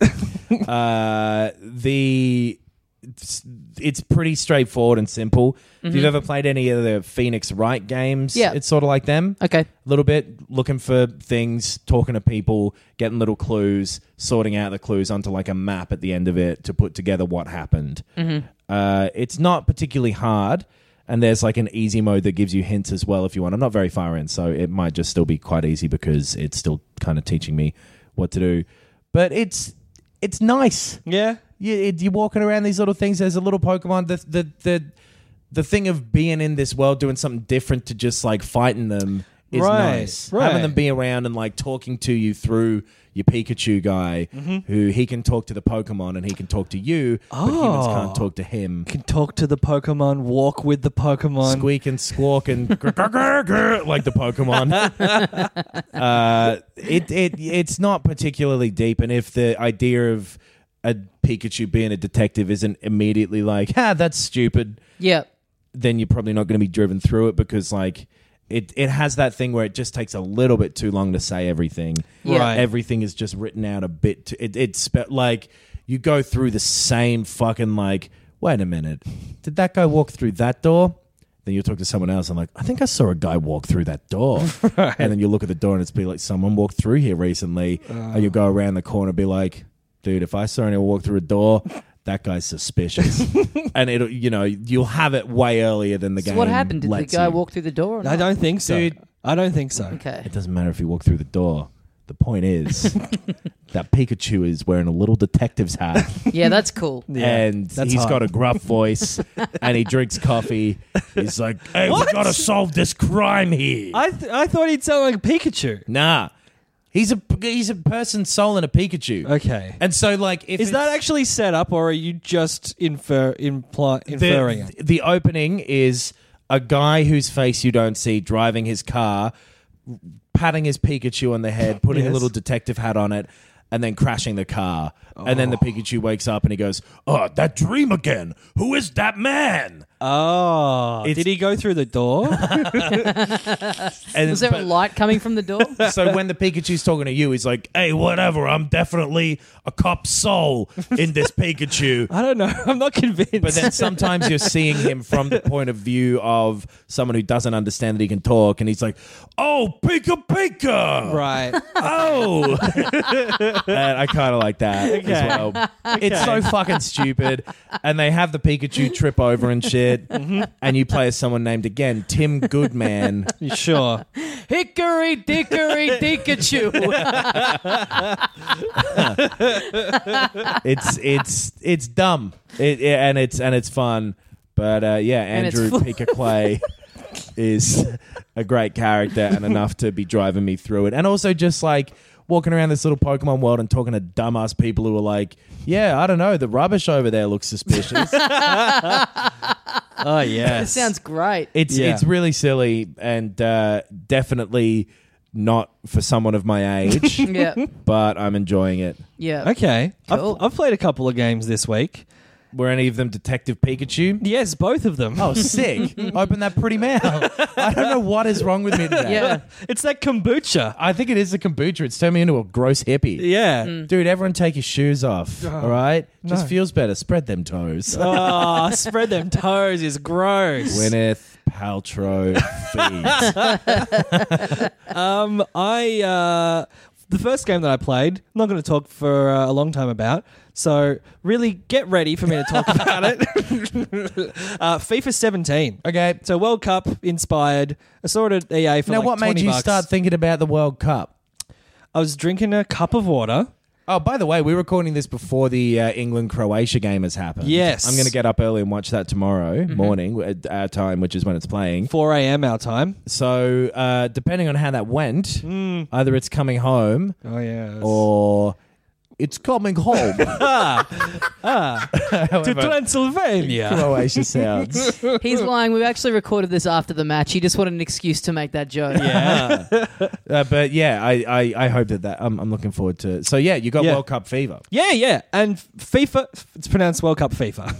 It's pretty straightforward and simple. If you've ever played any of the Phoenix Wright games, Yeah. it's sort of like them. Okay. A little bit, looking for things, talking to people, getting little clues, sorting out the clues onto like a map at the end of it to put together what happened. It's not particularly hard, and there's like an easy mode that gives you hints as well if you want. I'm not very far in, so it might just still be quite easy because it's still kind of teaching me what to do. But it's nice. Yeah. You're walking around these little things. There's a little Pokemon. The thing of being in this world, doing something different to just like fighting them is Right, nice. right. Having them be around and like talking to you through your Pikachu guy, who he can talk to the Pokemon and he can talk to you, but humans can't talk to him. Can talk to the Pokemon, walk with the Pokemon. Squeak and squawk and grr, grr, grr, grr, like the Pokemon. It's not particularly deep, and if the idea of a Pikachu being a detective isn't immediately like, that's stupid, Yeah. then you're probably not going to be driven through it because like it has that thing where it just takes a little bit too long to say everything. Yeah. Right. Everything is just written out a bit. It's like you go through the same fucking like, wait a minute, did that guy walk through that door? Then you'll talk to someone else and like, I think I saw a guy walk through that door. Right. And then you look at the door and it's be like, someone walked through here recently. And you go around the corner and be like, dude, if I saw anyone walk through a door, that guy's suspicious. And you'll have it way earlier than the game. So what happened? Did the lets guy you. walk through the door? Or I not? don't think so. Dude. I don't think so. Okay. It doesn't matter if he walked through the door. The point is that Pikachu is wearing a little detective's hat. Yeah, that's cool. Yeah, And that's he's hot. got a gruff voice and he drinks coffee. He's like, hey, we got to solve this crime here. I thought he'd sound like Pikachu. Nah. He's a person's soul in a Pikachu. Okay. And so, like, if Is that actually set up, or are you just inferring it? the opening is a guy whose face you don't see driving his car, patting his Pikachu on the head, putting a Yes. little detective hat on it, and then crashing the car. And then the Pikachu wakes up and he goes, "Oh, that dream again. Who is that man?" Oh, It's- did he go through the door? And Was there a light coming from the door? so when the Pikachu's talking to you, he's like, "Hey, whatever. I'm definitely a cop's soul in this Pikachu." I don't know. I'm not convinced. But then sometimes you're seeing him from the point of view of someone who doesn't understand that he can talk, and he's like, "Oh, Pika Pika!" right. Oh, and I kind of like that as well. It's so fucking stupid, and they have the Pikachu trip over and shit, and you play as someone named again Tim Goodman. You sure? Hickory dickory Pikachu. It's dumb, and it's fun, but And it's Andrew full- Pika Clay is a great character and enough to be driving me through it, and also just like walking around this little Pokemon world and talking to dumbass people who are like, yeah, I don't know, the rubbish over there looks suspicious. Oh, yeah. That sounds great. It's really silly and definitely not for someone of my age, Yeah. but I'm enjoying it. Yeah. Okay. Cool. I've played a couple of games this week. Were any of them Detective Pikachu? Yes, both of them. Oh, sick. Open that pretty mouth. I don't know what is wrong with me today. Yeah. It's that kombucha. I think it is the kombucha. It's turned me into a gross hippie. Yeah. Dude, everyone take your shoes off, all right? Just feels better. Spread them toes. Oh, spread them toes is gross. Gwyneth Paltrow feet. The first game that I played, I'm not going to talk for a long time about, so really get ready for me to talk about it. FIFA 17. Okay. So World Cup inspired. I saw it at EA for Now, like what made $20. you start thinking about the World Cup? I was drinking a cup of water Oh, by the way, we're recording this before the England-Croatia game has happened. Yes. I'm going to get up early and watch that tomorrow morning at our time, which is when it's playing. 4 a.m. our time. So, depending on how that went, either it's coming home Oh, yeah. or it's coming home. To Transylvania. Croatia sounds. He's lying. We actually recorded this after the match. He just wanted an excuse to make that joke. Yeah. But yeah, I hope that I'm looking forward to. So yeah, you got Yeah. World Cup fever. Yeah. And FIFA, it's pronounced World Cup FIFA.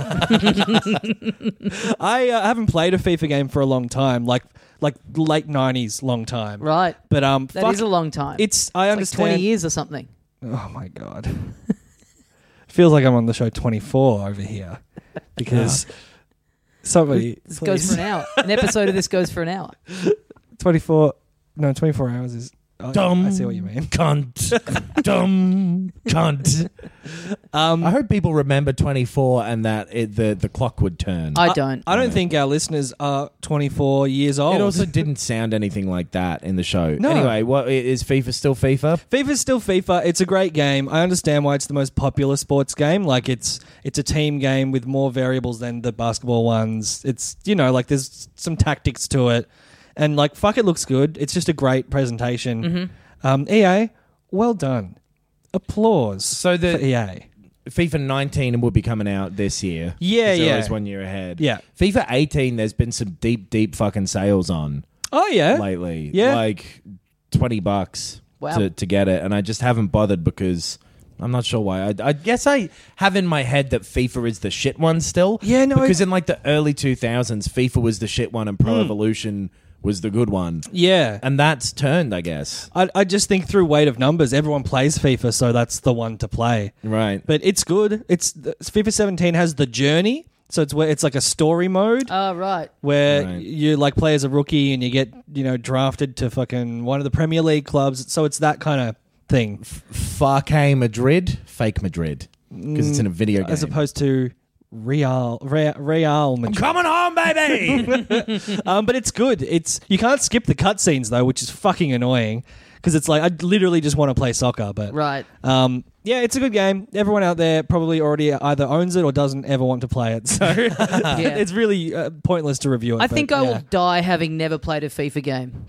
I haven't played a FIFA game for a long time, like late 90s long time. Right. But That is a long time. I It's like understand. 20 years or something. Oh my god. Feels like I'm on the show 24 over here because somebody This goes for an hour. An episode of this goes for an hour. 24 hours is Dumb. I see what you mean. Cunt. Dumb cunt. I hope people remember 24 and that the clock would turn. I don't. I don't think our listeners are 24 years old. It also didn't sound anything like that in the show. No. Anyway, what is FIFA still FIFA? FIFA's still FIFA. It's a great game. I understand why it's the most popular sports game. Like it's a team game with more variables than the basketball ones. It's like there's some tactics to it. And fuck, it looks good. It's just a great presentation. EA, well done. Applause. So for EA. FIFA 19 will be coming out this year. Yeah, 'Cause they're yeah. always 1 year ahead. Yeah. FIFA 18, there's been some deep fucking sales on Oh yeah. lately. Yeah. Like $20 Wow. to get it. And I just haven't bothered because I'm not sure why. I guess I have in my head that FIFA is the shit one still. Yeah, no, Because in the early 2000s, FIFA was the shit one and Pro Hmm. Evolution was the good one. Yeah. And that's turned, I guess. I just think through weight of numbers, everyone plays FIFA, so that's the one to play. Right. But it's good. FIFA 17 has the journey, so it's like a story mode Oh, right. where Right. you play as a rookie and you get drafted to fucking one of the Premier League clubs. So it's that kind of thing, Farke Madrid, fake Madrid. Because it's in a video game. as opposed to Real Madrid. Coming home, baby! But it's good. You can't skip the cutscenes though, which is fucking annoying because it's I literally just want to play soccer. But Right. yeah, it's a good game. Everyone out there probably already either owns it or doesn't ever want to play it. So it's really pointless to review it. I think I yeah. will die having never played a FIFA game.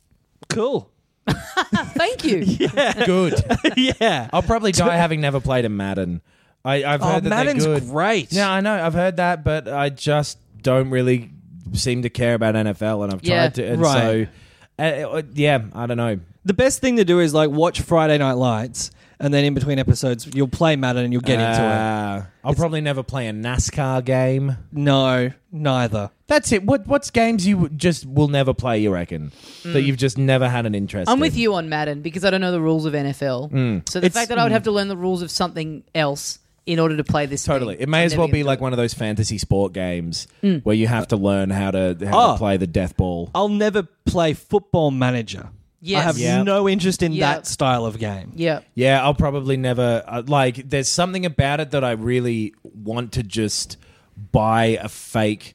Cool. Thank you. Good. Yeah. I'll probably die having never played a Madden. I've heard that Madden's they're good. great. Yeah, I know. I've heard that, but I just don't really seem to care about NFL, and I've Yeah. tried to. And Right. so, yeah, I don't know. The best thing to do is watch Friday Night Lights, and then in between episodes, you'll play Madden and you'll get into it. I'll probably never play a NASCAR game. No, neither. That's it. What's games you just will never play, you reckon? That you've just never had an interest I'm in? with you on Madden because I don't know the rules of NFL. So the It's- fact that I would have to learn the rules of something else in order to play this Totally. thing, It may I'm as never well gonna be do like it. one of those fantasy sport games where you have to learn how to play the death ball. I'll never play Football Manager. Yes. I have Yeah. no interest in Yeah. that style of game. Yeah. Yeah, I'll probably never there's something about it that I really want to just buy a fake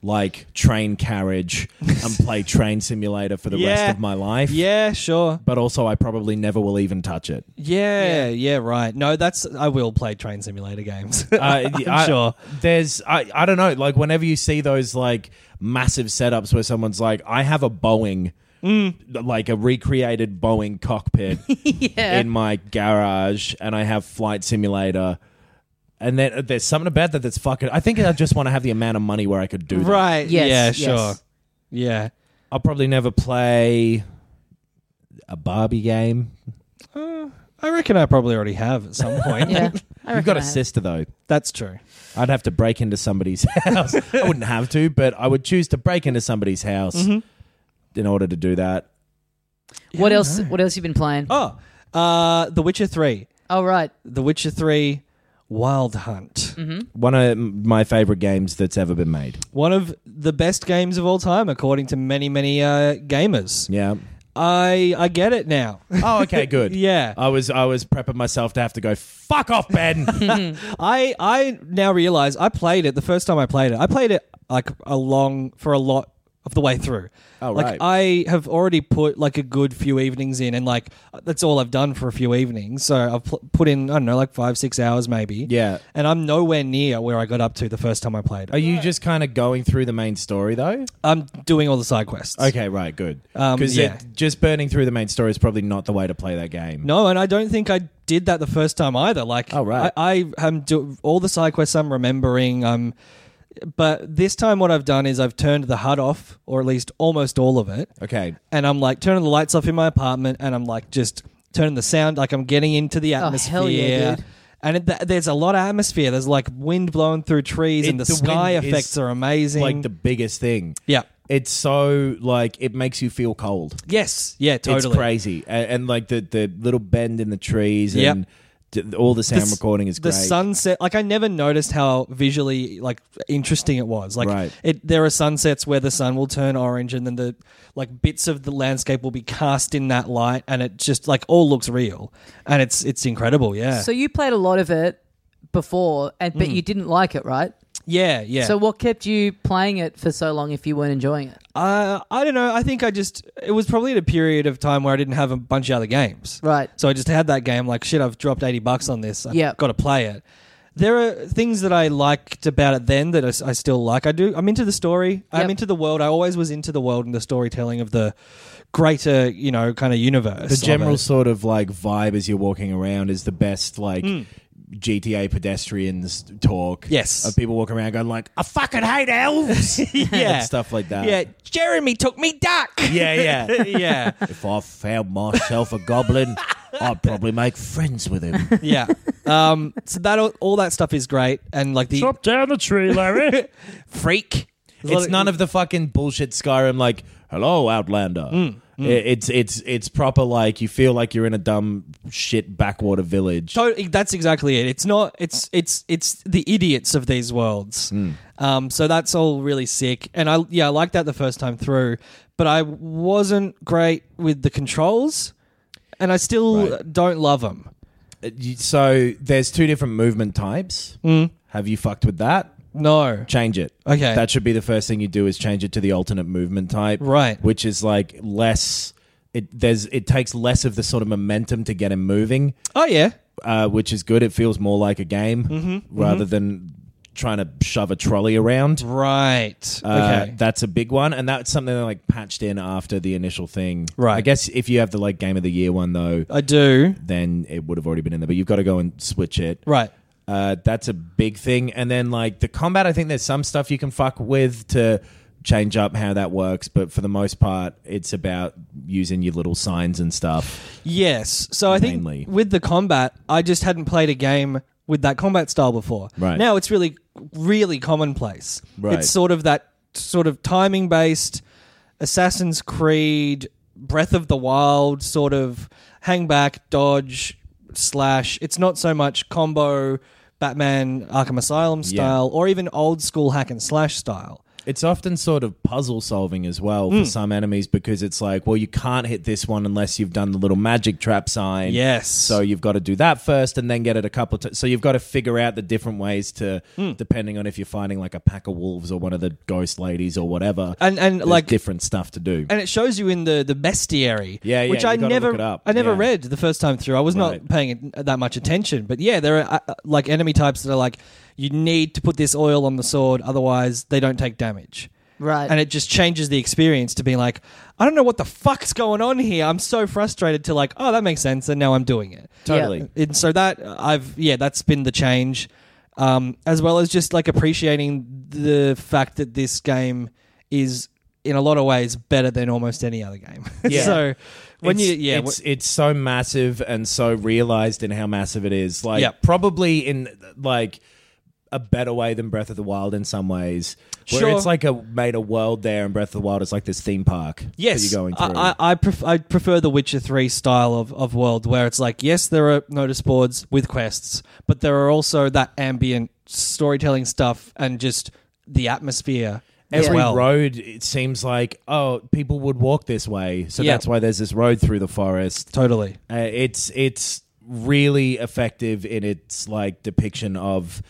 train carriage and play Train Simulator for the rest of my life. Yeah, sure. But also I probably never will even touch it. Yeah, right. No, I will play Train Simulator games. I'm sure. There's I don't know, whenever you see those massive setups where someone's I have a Boeing a recreated Boeing cockpit Yeah. in my garage and I have Flight Simulator. And then there's something about that that's fucking... I think I just want to have the amount of money where I could do that. Right. Yes, yeah, yes. sure. Yeah. I'll probably never play a Barbie game. I reckon I probably already have at some point. Yeah. I You've got reckon a I have. sister, though. That's true. I'd have to break into somebody's house. I wouldn't have to, but I would choose to break into somebody's house in order to do that. What else? What else you been playing? Oh, The Witcher 3. Oh, right. The Witcher 3 Wild Hunt. One of my favorite games that's ever been made. One of the best games of all time, according to many, many gamers. Yeah. I get it now. Oh, okay, good. Yeah. I was prepping myself to have to go, fuck off, Ben. I now realize I played it the first time I played it. I played it for a lot of the way through. Oh, like right. I have already put like a good few evenings in, and like that's all I've done for a few evenings. So I've put in, I don't know, like 5-6 hours maybe. Yeah. And I'm nowhere near where I got up to the first time I played Are it. you just kind of going through the main story though? I'm doing all the side quests. Okay, right, good. Because yeah. just burning through the main story is probably not the way to play that game. No, and I don't think I did that the first time either. Like, Oh, right. I am all the side quests I'm remembering. But this time what I've done is I've turned the HUD off, or at least almost all of it. Okay. And I'm like turning the lights off in my apartment, and I'm like just turning the sound, like I'm getting into the atmosphere. hell yeah, dude. And there's a lot of atmosphere. There's like wind blowing through trees, and the sky wind is, effects are amazing. Like the biggest thing. Yeah. It's so like it makes you feel cold. Yes. Yeah, totally. It's crazy. And like the little bend in the trees Yep. and all the sound s- recording is great. The sunset, like I never noticed how visually like interesting it was. Like Right. there are sunsets where the sun will turn orange, and then the like bits of the landscape will be cast in that light, and it just like all looks real, and it's incredible. Yeah, So you played a lot of it before, but you didn't like it, right? yeah. So what kept you playing it for so long if you weren't enjoying it? I don't know. I think it was probably at a period of time where I didn't have a bunch of other games. Right. So I just had that game. Like shit, I've dropped $80 on this. I've Yep. got to play it. There are things that I liked about it then that I still like. I'm into the story. I'm Yep. into the world. I always was into the world and the storytelling of the greater, kind of universe. The general of it. sort of like vibe as you're walking around is the best like GTA pedestrians talk. Yes. Of people walking around going like, I fucking hate elves. yeah, And stuff like that. Yeah, Jeremy took me duck. Yeah, yeah. yeah, If I found myself a goblin, I'd probably make friends with him. yeah. So that all that stuff is great, and like the Chop down the tree, Larry. freak. It's none of the fucking bullshit Skyrim like, hello, Outlander. It's proper like you feel like you're in a dumb shit backwater village. Totally, that's exactly it. It's not. It's the idiots of these worlds. So that's all really sick, and I liked that the first time through, but I wasn't great with the controls, and I still don't love them. So there's two different movement types. Have you fucked with that? No. Change it. Okay. That should be the first thing you do is change it to the alternate movement type. Right. Which is like less it takes less of the sort of momentum to get him moving. Oh yeah. Which is good. It feels more like a game rather than trying to shove a trolley around. Right. Okay. That's a big one, and that's something they like patched in after the initial thing. Right. I guess if you have the like Game of the Year one though, I do. then it would have already been in there. But you've got to go and switch it. Right. That's a big thing. And then like the combat, I think there's some stuff you can fuck with to change up how that works, but for the most part, it's about using your little signs and stuff. Yes. So I Mainly. think with the combat, I just hadn't played a game with that combat style before. Right. Now it's really, really commonplace. Right. It's sort of that sort of timing based Assassin's Creed, Breath of the Wild sort of hang back, dodge, slash. It's not so much combo, Batman, Arkham Asylum style, or even old school hack and slash style. It's often sort of puzzle solving as well for some enemies because it's like, well, you can't hit this one unless you've done the little magic trap sign. Yes. So you've got to do that first and then get it a couple of times. So you've got to figure out the different ways to, depending on if you're fighting like a pack of wolves or one of the ghost ladies or whatever. And There's like different stuff to do. and it shows you in the bestiary, Yeah, which you I gotta never look it up. I never Yeah. read the first time through. I was Right. not paying it that much attention, but yeah, there are like enemy types that are like you need to put this oil on the sword, otherwise they don't take damage. Right. And it just changes the experience to being like, I don't know what the fuck's going on here. I'm so frustrated to like, oh, that makes sense, and now I'm doing it. Totally. And so that that's been the change, as well as just like appreciating the fact that this game is in a lot of ways better than almost any other game. Yeah. So when it's so massive and so realized in how massive it is. Like Yep. probably in like a better way than Breath of the Wild in some ways. Where Sure. it's like made a world there, and Breath of the Wild is like this theme park yes, that you're going through. I prefer the Witcher 3 style of world where it's like, yes, there are notice boards with quests, but there are also that ambient storytelling stuff and just the atmosphere. as Every well. road, it seems like, oh, people would walk this way, so Yeah. that's why there's this road through the forest. Totally. It's really effective in its like depiction of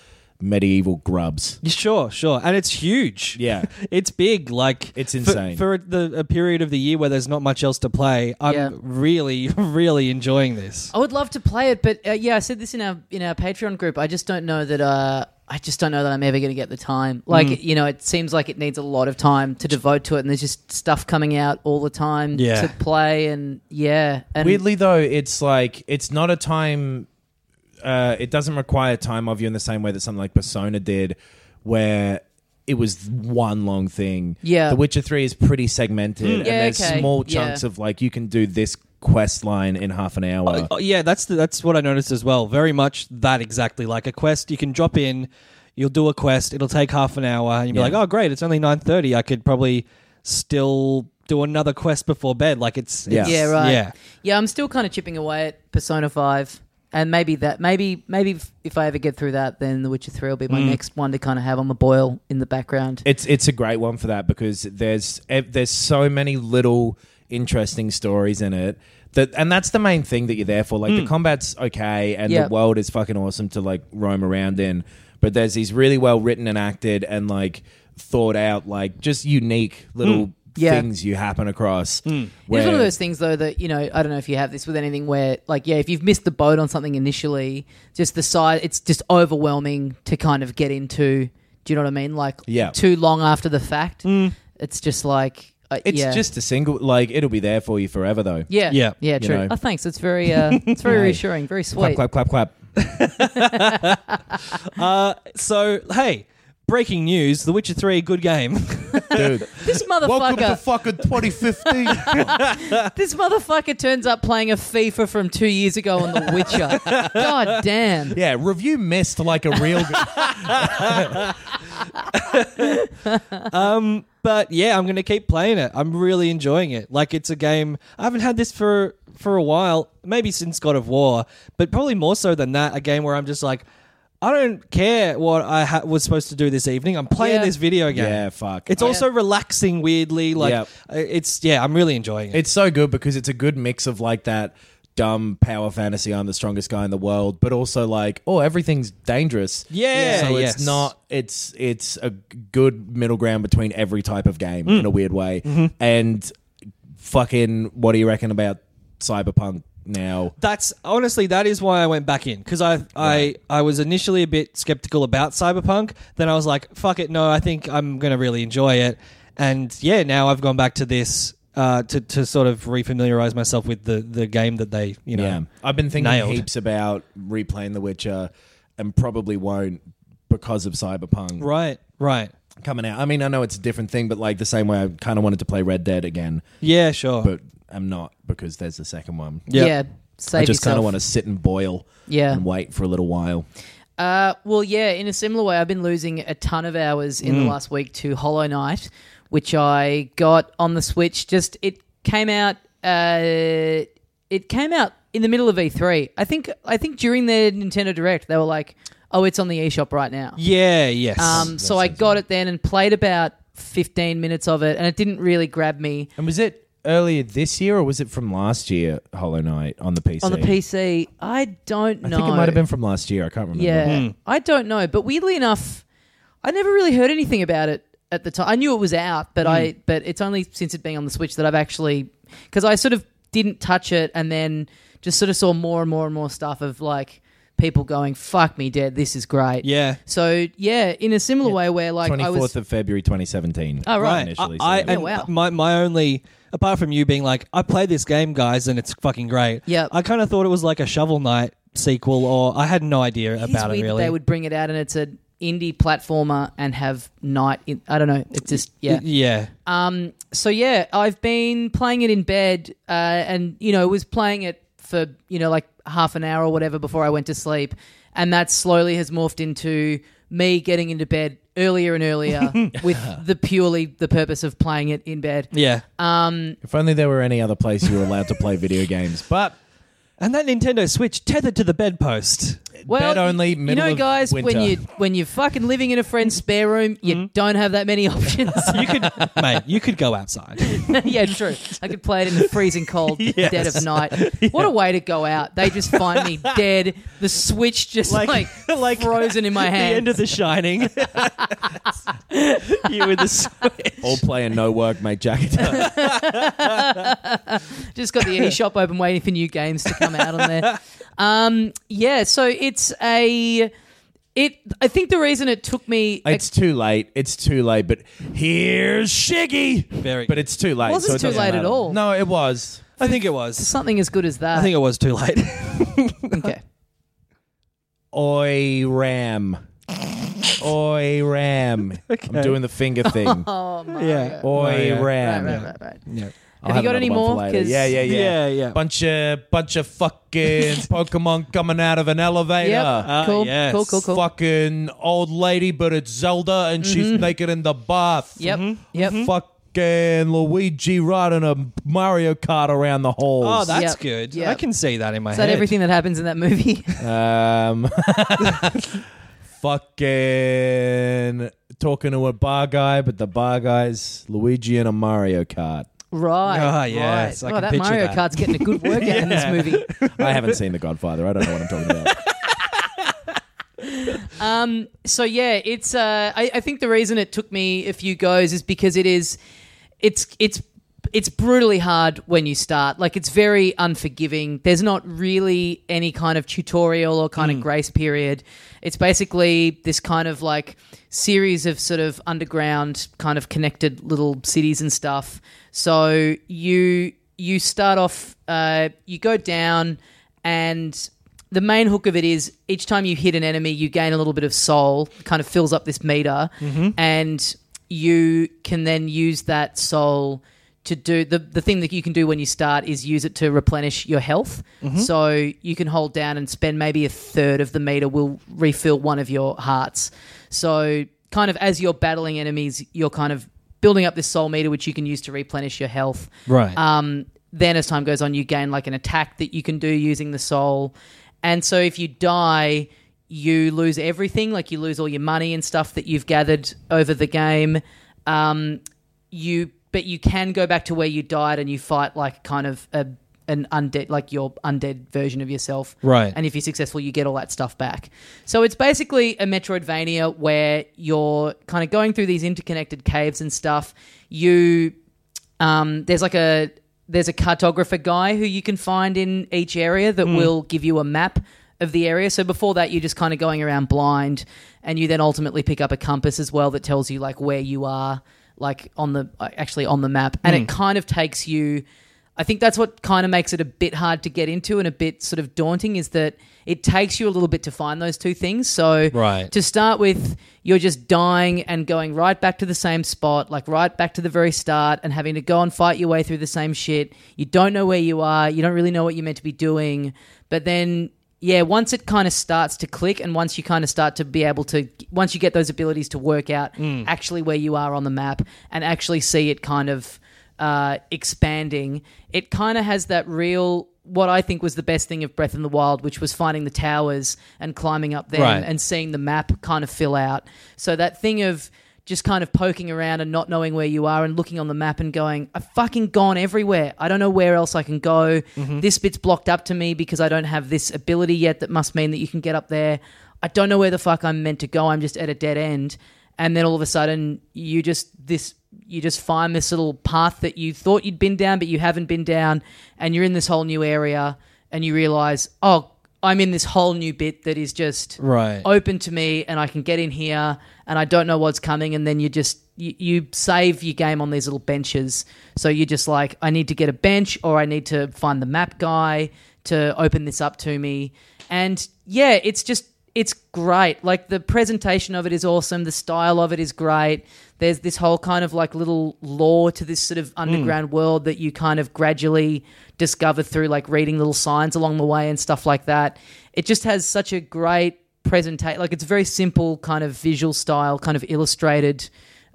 medieval grubs. Sure. And it's huge. Yeah. It's big. Like, It's insane. For a period of the year where there's not much else to play, I'm really, really enjoying this. I would love to play it, but I said this in our Patreon group. I just don't know that. I'm ever going to get the time. Like, it seems like it needs a lot of time to devote to it, and there's just stuff coming out all the time to play, and And weirdly though, it's like it's not a time. It doesn't require time of you in the same way that something like Persona did, where it was one long thing. Yeah. The Witcher 3 is pretty segmented, and there's small chunks of like you can do this quest line in half an hour. That's what I noticed as well. Very much that exactly. Like a quest, you can drop in, you'll do a quest, it'll take half an hour, and you'll be like, oh great, it's only 9:30. I could probably still do another quest before bed. Like it's right. Yeah, I'm still kind of chipping away at Persona 5. And maybe if I ever get through that, then The Witcher 3 will be my next one to kind of have on the boil in the background. It's a great one for that because there's so many little interesting stories in it and that's the main thing that you're there for. Like the combat's okay and the world is fucking awesome to like roam around in, but there's these really well written and acted and like thought out like just unique little things you happen across. It's one of those things, though, that, I don't know if you have this with anything where, like, if you've missed the boat on something initially, just the side, it's just overwhelming to kind of get into. Do you know what I mean? Like, too long after the fact. It's just like... it's just a single... Like, it'll be there for you forever, though. Yeah, true. Oh, thanks. It's very it's very reassuring. Very sweet. Clap, clap, clap, clap. So, hey... Breaking news, The Witcher 3, good game. Dude. This motherfucker... Welcome to fucking 2015. This motherfucker turns up playing a FIFA from 2 years ago on The Witcher. God damn. Yeah, review missed like a real... But yeah, I'm going to keep playing it. I'm really enjoying it. Like, it's a game... I haven't had this for a while, maybe since God of War, but probably more so than that, a game where I'm just like... I don't care what I was supposed to do this evening. I'm playing this video game. Yeah, fuck. It's also relaxing weirdly. Like, I'm really enjoying it. It's so good because it's a good mix of like that dumb power fantasy, I'm the strongest guy in the world, but also like, everything's dangerous. Yeah. So it's not, it's a good middle ground between every type of game in a weird way. Mm-hmm. And fucking, what do you reckon about Cyberpunk? Now that is why I went back in, because I was initially a bit skeptical about Cyberpunk. Then I was like, fuck it, no, I think I'm gonna really enjoy it. And now I've gone back to this to sort of refamiliarize myself with the game that they I've been thinking nailed. Heaps about replaying The Witcher and probably won't because of Cyberpunk right coming out. I mean, I know it's a different thing, but like the same way I kind of wanted to play Red Dead again. Yeah, sure, but I'm not, because there's the second one. Yep. Yeah, I just kind of want to sit and boil and wait for a little while. In a similar way, I've been losing a ton of hours in the last week to Hollow Knight, which I got on the Switch. It came out in the middle of E3. I think during the Nintendo Direct, they were like, oh, it's on the eShop right now. Yeah, yes. So I got it then and played about 15 minutes of it, and it didn't really grab me. And was it earlier this year, or was it from last year, Hollow Knight, on the PC? On the PC, I don't know. I think it might have been from last year. I can't remember. Yeah, I don't know. But weirdly enough, I never really heard anything about it at the time. I knew it was out, but but it's only since it being on the Switch that I've actually... Because I sort of didn't touch it and then just sort of saw more and more and more stuff of like people going, fuck me dead, this is great. Yeah. So, in a similar way where like 24th of February 2017. Oh, right. Initially, wow. My only... Apart from you being like, I played this game, guys, and it's fucking great. Yeah. I kind of thought it was like a Shovel Knight sequel, or I had no idea about it, really. They would bring it out and it's an indie platformer and have Knight in... I don't know. It's just... Yeah. Yeah. I've been playing it in bed and, was playing it for, like half an hour or whatever before I went to sleep. And that slowly has morphed into me getting into bed earlier and earlier with the purpose of playing it in bed. Yeah. If only there were any other place you were allowed to play video games. But And that Nintendo Switch tethered to the bedpost. Bed only, middle you know, guys, of winter. when you're fucking living in a friend's spare room, you don't have that many options. You could go outside. Yeah, true. I could play it in the freezing cold dead of night. What a way to go out. They just find me dead. The Switch just like frozen in my hand. The end of The Shining. You with the Switch. All play and no work, mate. Jacket. Just got the eShop open waiting for new games to come out on there. So I think the reason it took me... It's too late. But here's Shiggy. But it's too late. It wasn't so too late at all. No, it was. I think it was. Something as good as that. I think it was too late. Okay. Oi, Ram. Oi, Ram. Okay. I'm doing the finger thing. Oh, Mario. Yeah. Oi, Ram. Right. Yeah. Have you got any more? Yeah. Bunch of fucking Pokemon coming out of an elevator. Yep. Cool. Yes. Cool. Fucking old lady, but it's Zelda, and she's naked in the bath. Yep. Fucking Luigi riding a Mario Kart around the halls. Oh, that's Yep. good. Yep. I can see that in my Is head. that everything that happens in that movie? Fucking talking to a bar guy, but the bar guy's Luigi in a Mario Kart. Right. Ah, yes, Right. I can that picture Mario that. Kart's getting a good workout in this movie. I haven't seen The Godfather. I don't know what I'm talking about. So yeah, it's. I think the reason it took me a few goes is because it's brutally hard when you start. Like, it's very unforgiving. There's not really any kind of tutorial or kind of grace period. It's basically this kind of like series of sort of underground kind of connected little cities and stuff. So you start off, you go down, and the main hook of it is each time you hit an enemy, you gain a little bit of soul. It kind of fills up this meter, and you can then use that soul to do the thing that you can do when you start is use it to replenish your health. So you can hold down and spend maybe a third of the meter will refill one of your hearts. So kind of as you're battling enemies, you're kind of building up this soul meter, which you can use to replenish your health. Right. Then as time goes on, you gain like an attack that you can do using the soul. And so if you die, you lose everything. Like, you lose all your money and stuff that you've gathered over the game. But you can go back to where you died and you fight like kind of an undead, like your undead version of yourself. Right. And if you're successful, you get all that stuff back. So it's basically a Metroidvania where you're kind of going through these interconnected caves and stuff. There's a cartographer guy who you can find in each area that will give you a map of the area. So before that, you're just kind of going around blind, and you then ultimately pick up a compass as well that tells you like where you are, like on the map. And it kind of takes you, I think that's what kind of makes it a bit hard to get into and a bit sort of daunting, is that it takes you a little bit to find those two things. So to start with, you're just dying and going right back to the same spot, like right back to the very start, and having to go and fight your way through the same shit. You don't know where you are. You don't really know what you're meant to be doing. But then, yeah, once it kind of starts to click, and once you kind of start to be able to, once you get those abilities to work out actually where you are on the map and actually see it kind of expanding, it kind of has that real, what I think was the best thing of Breath in the Wild, which was finding the towers and climbing up them and seeing the map kind of fill out. So that thing of just kind of poking around and not knowing where you are and looking on the map and going, I've fucking gone everywhere. I don't know where else I can go. This bit's blocked up to me because I don't have this ability yet that must mean that you can get up there. I don't know where the fuck I'm meant to go. I'm just at a dead end. And then all of a sudden you just find this little path that you thought you'd been down but you haven't been down, and you're in this whole new area, and you realize, oh, I'm in this whole new bit that is just open to me, and I can get in here, and I don't know what's coming. And then you save your game on these little benches. So you're just like, I need to get a bench, or I need to find the map guy to open this up to me. And yeah, it's great. Like, the presentation of it is awesome. The style of it is great. There's this whole kind of like little lore to this sort of underground world that you kind of gradually discover through like reading little signs along the way and stuff like that. It just has such a great presentation. Like, it's very simple kind of visual style, kind of illustrated,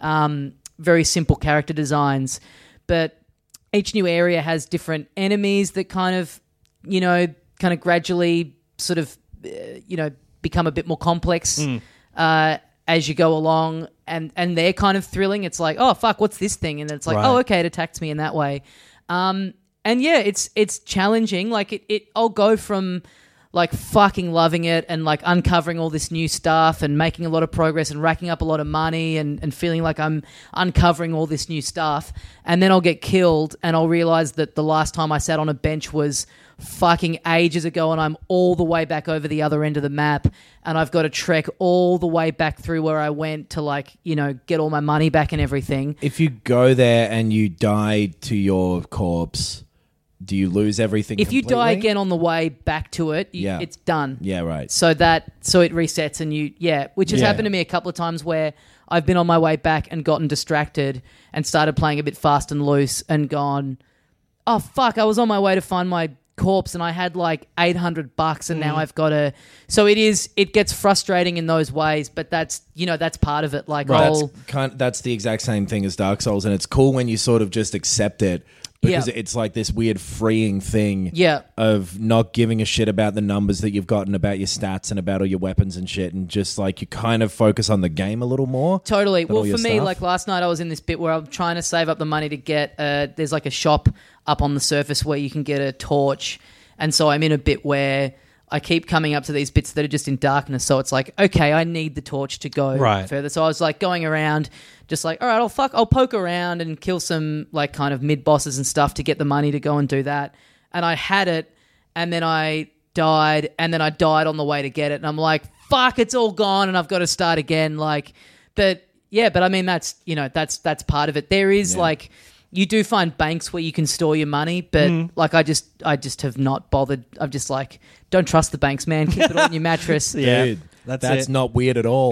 very simple character designs. But each new area has different enemies that kind of, you know, kind of gradually sort of, become a bit more complex as you go along, and they're kind of thrilling. It's like, oh, fuck, what's this thing? And it's like, oh, okay, it attacked me in that way. And yeah, it's challenging. Like I'll go from like fucking loving it and like uncovering all this new stuff and making a lot of progress and racking up a lot of money and feeling like I'm uncovering all this new stuff. And then I'll get killed and I'll realize that the last time I sat on a bench was fucking ages ago and I'm all the way back over the other end of the map and I've got to trek all the way back through where I went to like, get all my money back and everything. If you go there and you die to your corpse, do you lose everything If completely? you die again on the way back to it, it's done. Yeah, right. So it resets and which has happened to me a couple of times where I've been on my way back and gotten distracted and started playing a bit fast and loose and gone, oh fuck, I was on my way to find my corpse and I had like $800 and now I've got to. So it gets frustrating in those ways, but that's part of it. Like that's the exact same thing as Dark Souls, and it's cool when you sort of just accept it. Because it's like this weird freeing thing of not giving a shit about the numbers that you've gotten, about your stats and about all your weapons and shit, and just like you kind of focus on the game a little more. Totally. Well, for me, stuff. like last night I was in this bit where I'm trying to save up the money to get, there's like a shop up on the surface where you can get a torch. And so I'm in a bit where I keep coming up to these bits that are just in darkness. So it's like, okay, I need the torch to go further. So I was like going around just like, all right, I'll poke around and kill some like kind of mid bosses and stuff to get the money to go and do that. And I had it and then I died and then I died on the way to get it. And I'm like, fuck, it's all gone and I've got to start again. Like, but I mean, that's part of it. There is like, you do find banks where you can store your money, but like I just have not bothered. I'm just like, don't trust the banks, man. Keep it on your mattress. Dude, that's not weird at all.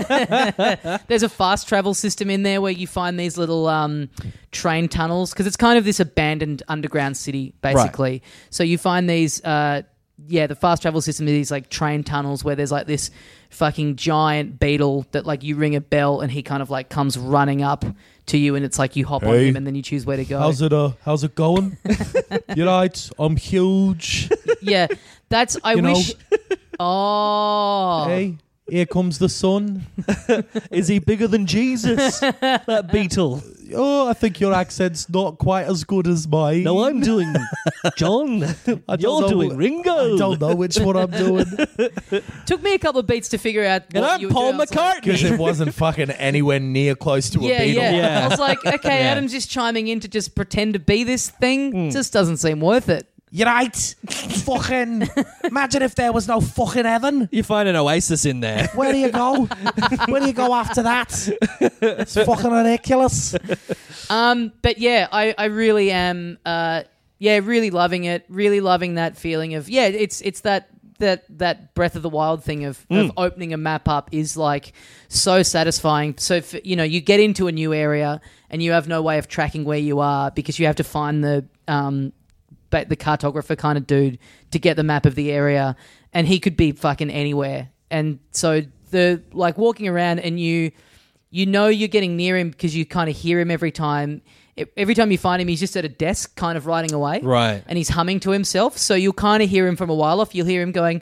There's a fast travel system in there where you find these little train tunnels because it's kind of this abandoned underground city, basically. Right. So you find these, the fast travel system is these like train tunnels where there's like this fucking giant beetle that like you ring a bell and he kind of like comes running up to you and it's like you hop on him and then you choose where to go. How's it going? You're right, I'm huge. Yeah, that's I wish. Oh, hey, here comes the sun. Is he bigger than Jesus? That beetle. Oh, I think your accent's not quite as good as mine. No, I'm doing John. You're doing Ringo. I don't know which one I'm doing. Took me a couple of beats to figure out. And I'm Paul McCartney. Because it wasn't fucking anywhere near close to a beetle. Yeah. I was like, okay, Adam's just chiming in to just pretend to be this thing. Just doesn't seem worth it. You're right. Fucking imagine if there was no fucking heaven. You find an oasis in there. Where do you go? Where do you go after that? It's fucking ridiculous. But yeah, I really am really loving it. Really loving that feeling of it's that Breath of the Wild thing of opening a map up is like so satisfying. So you get into a new area and you have no way of tracking where you are because you have to find the cartographer kind of dude to get the map of the area, and he could be fucking anywhere. And so the like walking around and you know you're getting near him because you kind of hear him every time. Every time you find him, he's just at a desk kind of writing away. Right. And he's humming to himself. So you'll kind of hear him from a while off. You'll hear him going,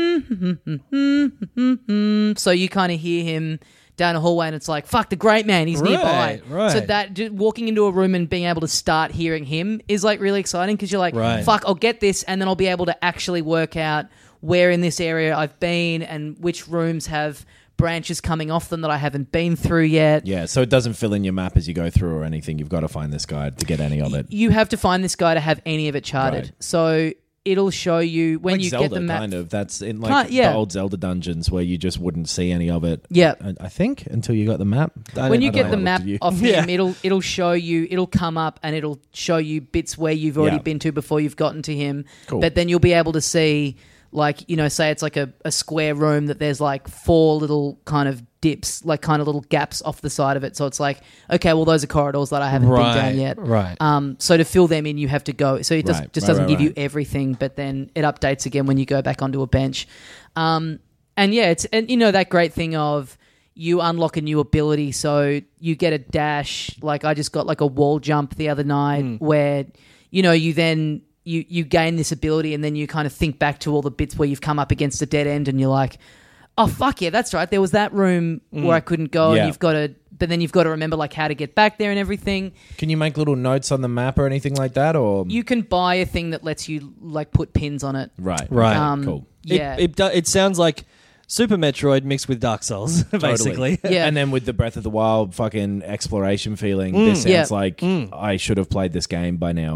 So you kind of hear him down a hallway and it's like, fuck, the great man, he's nearby. Right. So that walking into a room and being able to start hearing him is like really exciting because you're like, fuck, I'll get this and then I'll be able to actually work out where in this area I've been and which rooms have branches coming off them that I haven't been through yet. Yeah, so it doesn't fill in your map as you go through or anything. You've got to find this guide to get any of it. You have to find this guy to have any of it charted. Right. So it'll show you when like you Zelda, get the map. kind of. That's in like the old Zelda dungeons where you just wouldn't see any of it. Yeah, I think until you got the map. When you get the map off him, it'll show you. It'll come up and it'll show you bits where you've already been to before you've gotten to him. Cool. But then you'll be able to see, like, say it's like a square room that there's like 4 little kind of dips, like kind of little gaps off the side of it. So it's like, okay, well, those are corridors that I haven't been down yet. Right. So to fill them in, you have to go. So it doesn't give you everything, but then it updates again when you go back onto a bench. And yeah, it's that great thing of you unlock a new ability. So you get a dash. Like I just got like a wall jump the other night where, you you gain this ability, and then you kind of think back to all the bits where you've come up against a dead end, and you're like, oh fuck yeah, that's right. There was that room where I couldn't go, Yeah. and but then you've got to remember like how to get back there and everything. Can you make little notes on the map or anything like that, or You can buy a thing that lets you like put pins on it. right? Cool. Yeah. It sounds like Super Metroid mixed with Dark Souls, basically. Yeah. And then with the Breath of the Wild fucking exploration feeling, this sounds Yeah. like I should have played this game by now.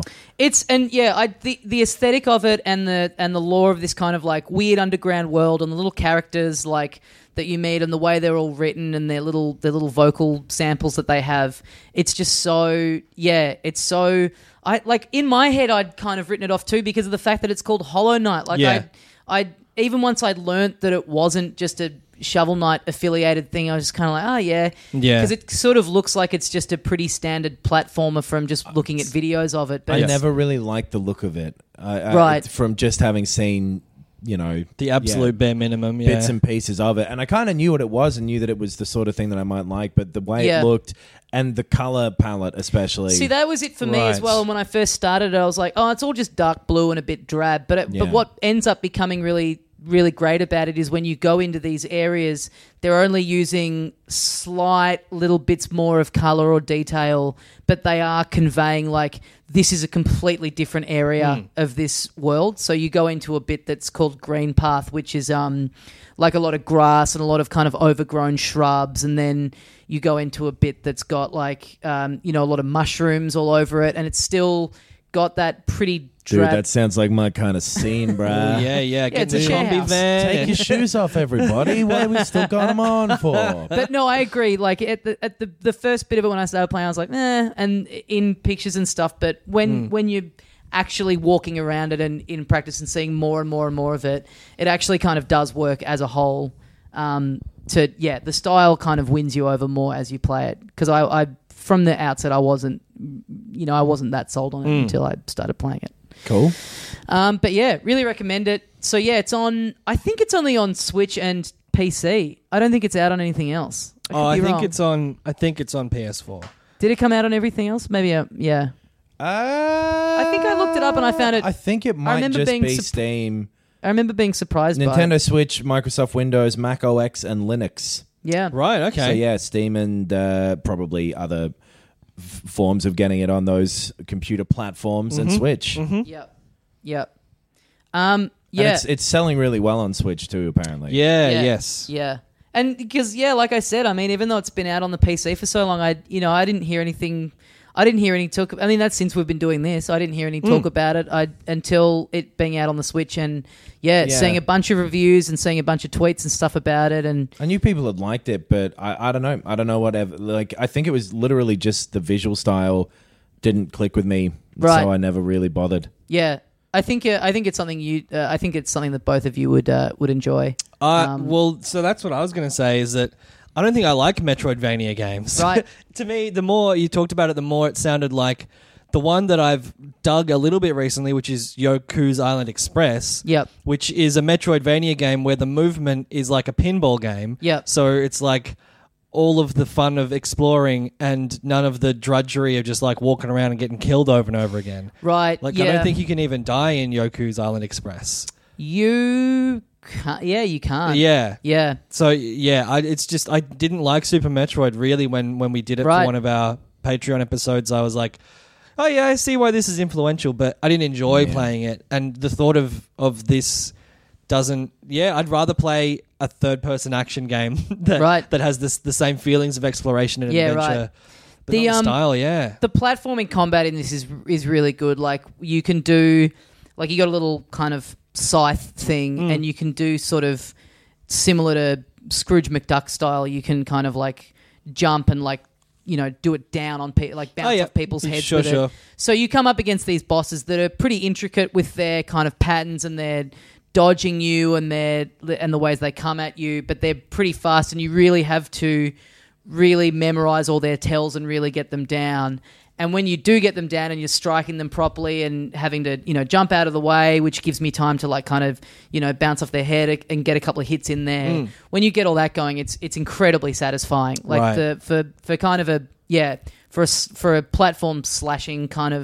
The aesthetic of it and the lore of this kind of like weird underground world and the little characters like that you meet and the way they're all written and their little vocal samples that they have. It's just so it's so I like in my head I'd kind of written it off too because of the fact that it's called Hollow Knight. Like Yeah. I even once I'd learnt that it wasn't just a Shovel Knight affiliated thing, I was just kind of like, oh yeah, because it sort of looks like it's just a pretty standard platformer from just looking at videos of it. But I never really liked the look of it. Right. From just having seen, the absolute bare minimum, bits and pieces of it. And I kind of knew what it was and knew that it was the sort of thing that I might like, but the way it looked and the color palette especially. See, that was it for me as well. And when I first started it, I was like, oh, it's all just dark blue and a bit drab. But what ends up becoming really great about it is when you go into these areas, they're only using slight little bits more of color or detail, but they are conveying like this is a completely different area of this world. So you go into a bit that's called Green Path, which is like a lot of grass and a lot of kind of overgrown shrubs, and then you go into a bit that's got like a lot of mushrooms all over it, and it's still got that pretty Dude, drab. that sounds like my kind of scene, bruh. Yeah. Get it's the a share zombie house. van. Take your shoes off, everybody. What are we still got them on for? But no, I agree. Like at the first bit of it when I started playing, I was like, and in pictures and stuff. But when you're actually walking around it and in practice and seeing more and more and more of it, it actually kind of does work as a whole. The style kind of wins you over more as you play it. Because I from the outset, I wasn't that sold on it until I started playing it. Cool. But yeah, really recommend it. So yeah, it's on. I think it's only on Switch and PC. I don't think it's out on anything else. I think it's on PS4. Did it come out on everything else? Maybe. Yeah. I think I looked it up and I found it. I think it might just be Steam. I remember being surprised by Nintendo it. Switch, Microsoft Windows, Mac OS, and Linux. Yeah. Right. Okay. So yeah, Steam and probably other forms of getting it on those computer platforms and Switch. Yep. And Yeah. it's selling really well on Switch too, apparently. Yeah. Yes. Yeah. And because like I said, I mean, even though it's been out on the PC for so long, I didn't hear anything. I didn't hear any talk. I mean, that's since we've been doing this. I didn't hear any talk about it until it being out on the Switch, and seeing a bunch of reviews and seeing a bunch of tweets and stuff about it. And I knew people had liked it, but I don't know. I don't know whatever. Like, I think it was literally just the visual style didn't click with me, so I never really bothered. yeah, I think it's something I think it's something that both of you would enjoy. Well, so that's what I was going to say is that I don't think I like Metroidvania games. Right. To me, the more you talked about it, the more it sounded like the one that I've dug a little bit recently, which is Yoku's Island Express. Yep. Which is a Metroidvania game where the movement is like a pinball game. Yep. So it's like all of the fun of exploring and none of the drudgery of just like walking around and getting killed over and over again. Right. Like, yeah. I don't think you can even die in Yoku's Island Express. You can't. Yeah, you can't. Yeah. Yeah. So, yeah, I didn't like Super Metroid really when we did it for one of our Patreon episodes. I was like, oh, yeah, I see why this is influential, but I didn't enjoy playing it. And the thought of this doesn't... Yeah, I'd rather play a third-person action game that has the same feelings of exploration and adventure. Right. But the style, yeah. The platforming combat in this is really good. Like, you can do... Like, you got a little kind of scythe thing, and you can do sort of similar to Scrooge McDuck style. You can kind of, like, jump and, like, do it down on people, like bounce off people's heads with it. So you come up against these bosses that are pretty intricate with their kind of patterns and their dodging you and the ways they come at you, but they're pretty fast, and you really have to really memorize all their tells and really get them down. And when you do get them down and you're striking them properly and having to, jump out of the way, which gives me time to like kind of, bounce off their head and get a couple of hits in there. When you get all that going, it's incredibly satisfying. Like for kind of for a platform slashing kind of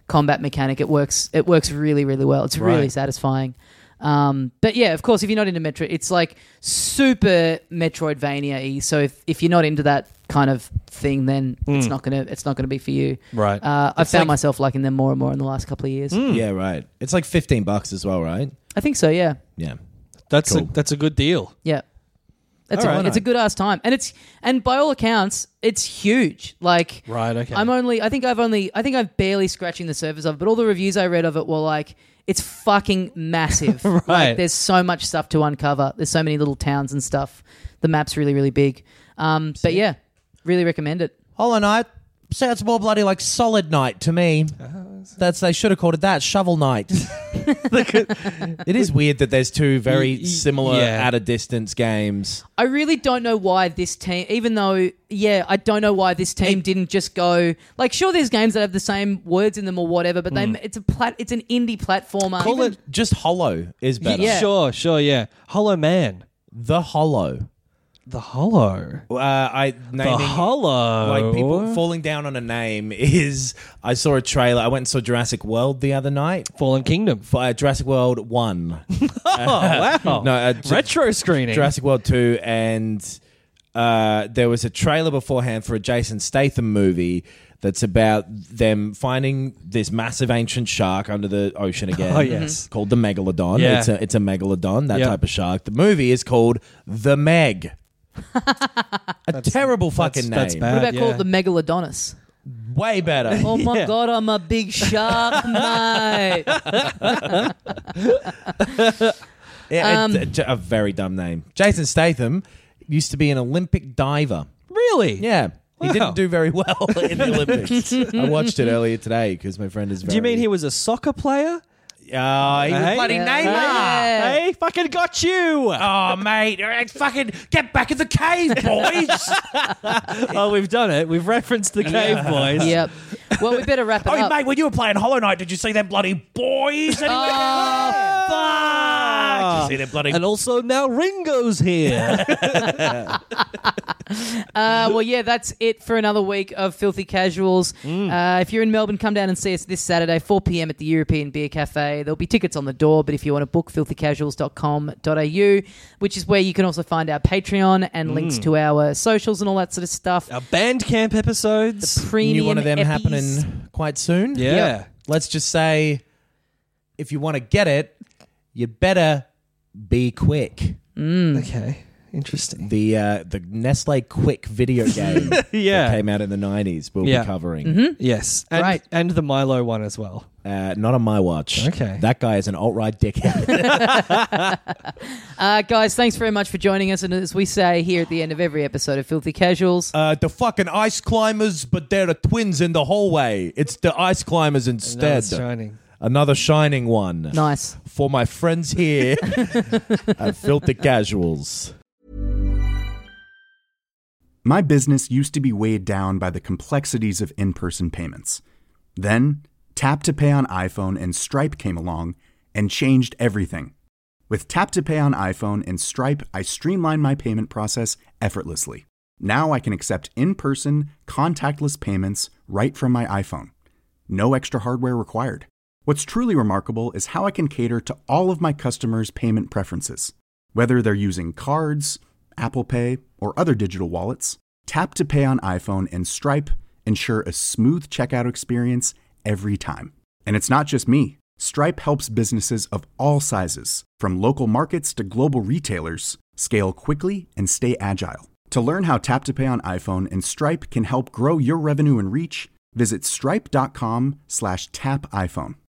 combat mechanic. It works really, really well. It's really satisfying. But yeah, of course, if you're not into Metro, it's like super Metroidvania-y. So if you're not into that kind of thing, then it's not gonna be for you. Right. I've found myself liking them more and more in the last couple of years. Yeah, right. It's like $15 as well, right? I think so. Yeah. Yeah. That's Cool. that's a good deal. Yeah. It's All right. a good ass time, and by all accounts, it's huge. Like, Right, okay. I think I'm barely scratching the surface of it, but all the reviews I read of it were like, it's fucking massive. Right. Like, there's so much stuff to uncover. There's so many little towns and stuff. The map's really, really big. But yeah, really recommend it. Hollow Knight sounds more bloody like Solid Knight to me. They should have called it that, Shovel Knight. It is weird that there's two very similar yeah. at a distance games. I really don't know why this team, even though, I don't know why this team didn't just go, like, sure, there's games that have the same words in them or whatever, but it's an indie platformer. Call it just Hollow is better. Yeah. Sure, yeah. Hollow Man. The Hollow. The Hollow. The Hollow. Like, people falling down on a name is... I saw a trailer. I went and saw Jurassic World the other night. Fallen Kingdom. Jurassic World 1. Oh, wow. No, Retro screening. Jurassic World 2, and there was a trailer beforehand for a Jason Statham movie that's about them finding this massive ancient shark under the ocean again. Oh, yes. Called the Megalodon. Yeah. It's a Megalodon, that Yep. type of shark. The movie is called The Meg. A terrible fucking name. that's bad. What about yeah. called the Megalodonus? Way better. Oh my God, I'm a big shark, mate. Yeah, it's a very dumb name. Jason Statham used to be an Olympic diver. Really? Yeah. He Wow. didn't do very well in the Olympics. I watched it earlier today because my friend is very... Do you mean he was a soccer player? He was Hey? bloody Yeah. Neymar. Yeah. Hey, fucking got you. Oh, mate. Fucking get back in the cave, boys. Oh, we've done it. We've referenced the Cave Boys. Yep. Well, we better wrap it Oh, up. mate, when you were playing Hollow Knight, did you see them bloody boys? Oh, Fuck! Did you see them bloody... And also now Ringo's here. well, yeah, that's it for another week of Filthy Casuals. If you're in Melbourne, come down and see us this Saturday, 4 p.m. at the European Beer Cafe. There'll be tickets on the door, but if you want to book, filthycasuals.com.au, which is where you can also find our Patreon and links to our socials and all that sort of stuff. Our Bandcamp episodes. Premium New one of them eppies. happening quite soon. Yeah. Yep. Let's just say, if you want to get it, you better be quick. Okay. Interesting. The Nestle Quick video game Yeah. that came out in the 90s we'll Yeah. be covering. Yes. And, Right. and the Milo one as well. Not on my watch. Okay. That guy is an alt-right dickhead. Guys, thanks very much for joining us. And as we say here at the end of every episode of Filthy Casuals, The fucking ice climbers, but they're the twins in the hallway. It's the ice climbers instead. Shining. Another shining one. nice. For my friends here at Filthy Casuals. My business used to be weighed down by the complexities of in-person payments. Then, Tap to Pay on iPhone and Stripe came along and changed everything. With Tap to Pay on iPhone and Stripe, I streamlined my payment process effortlessly. Now I can accept in-person, contactless payments right from my iPhone. No extra hardware required. What's truly remarkable is how I can cater to all of my customers' payment preferences. Whether they're using cards, Apple Pay, or other digital wallets, Tap to Pay on iPhone and Stripe ensure a smooth checkout experience every time. And it's not just me. Stripe helps businesses of all sizes, from local markets to global retailers, scale quickly and stay agile. To learn how Tap to Pay on iPhone and Stripe can help grow your revenue and reach, visit stripe.com/tapiphone.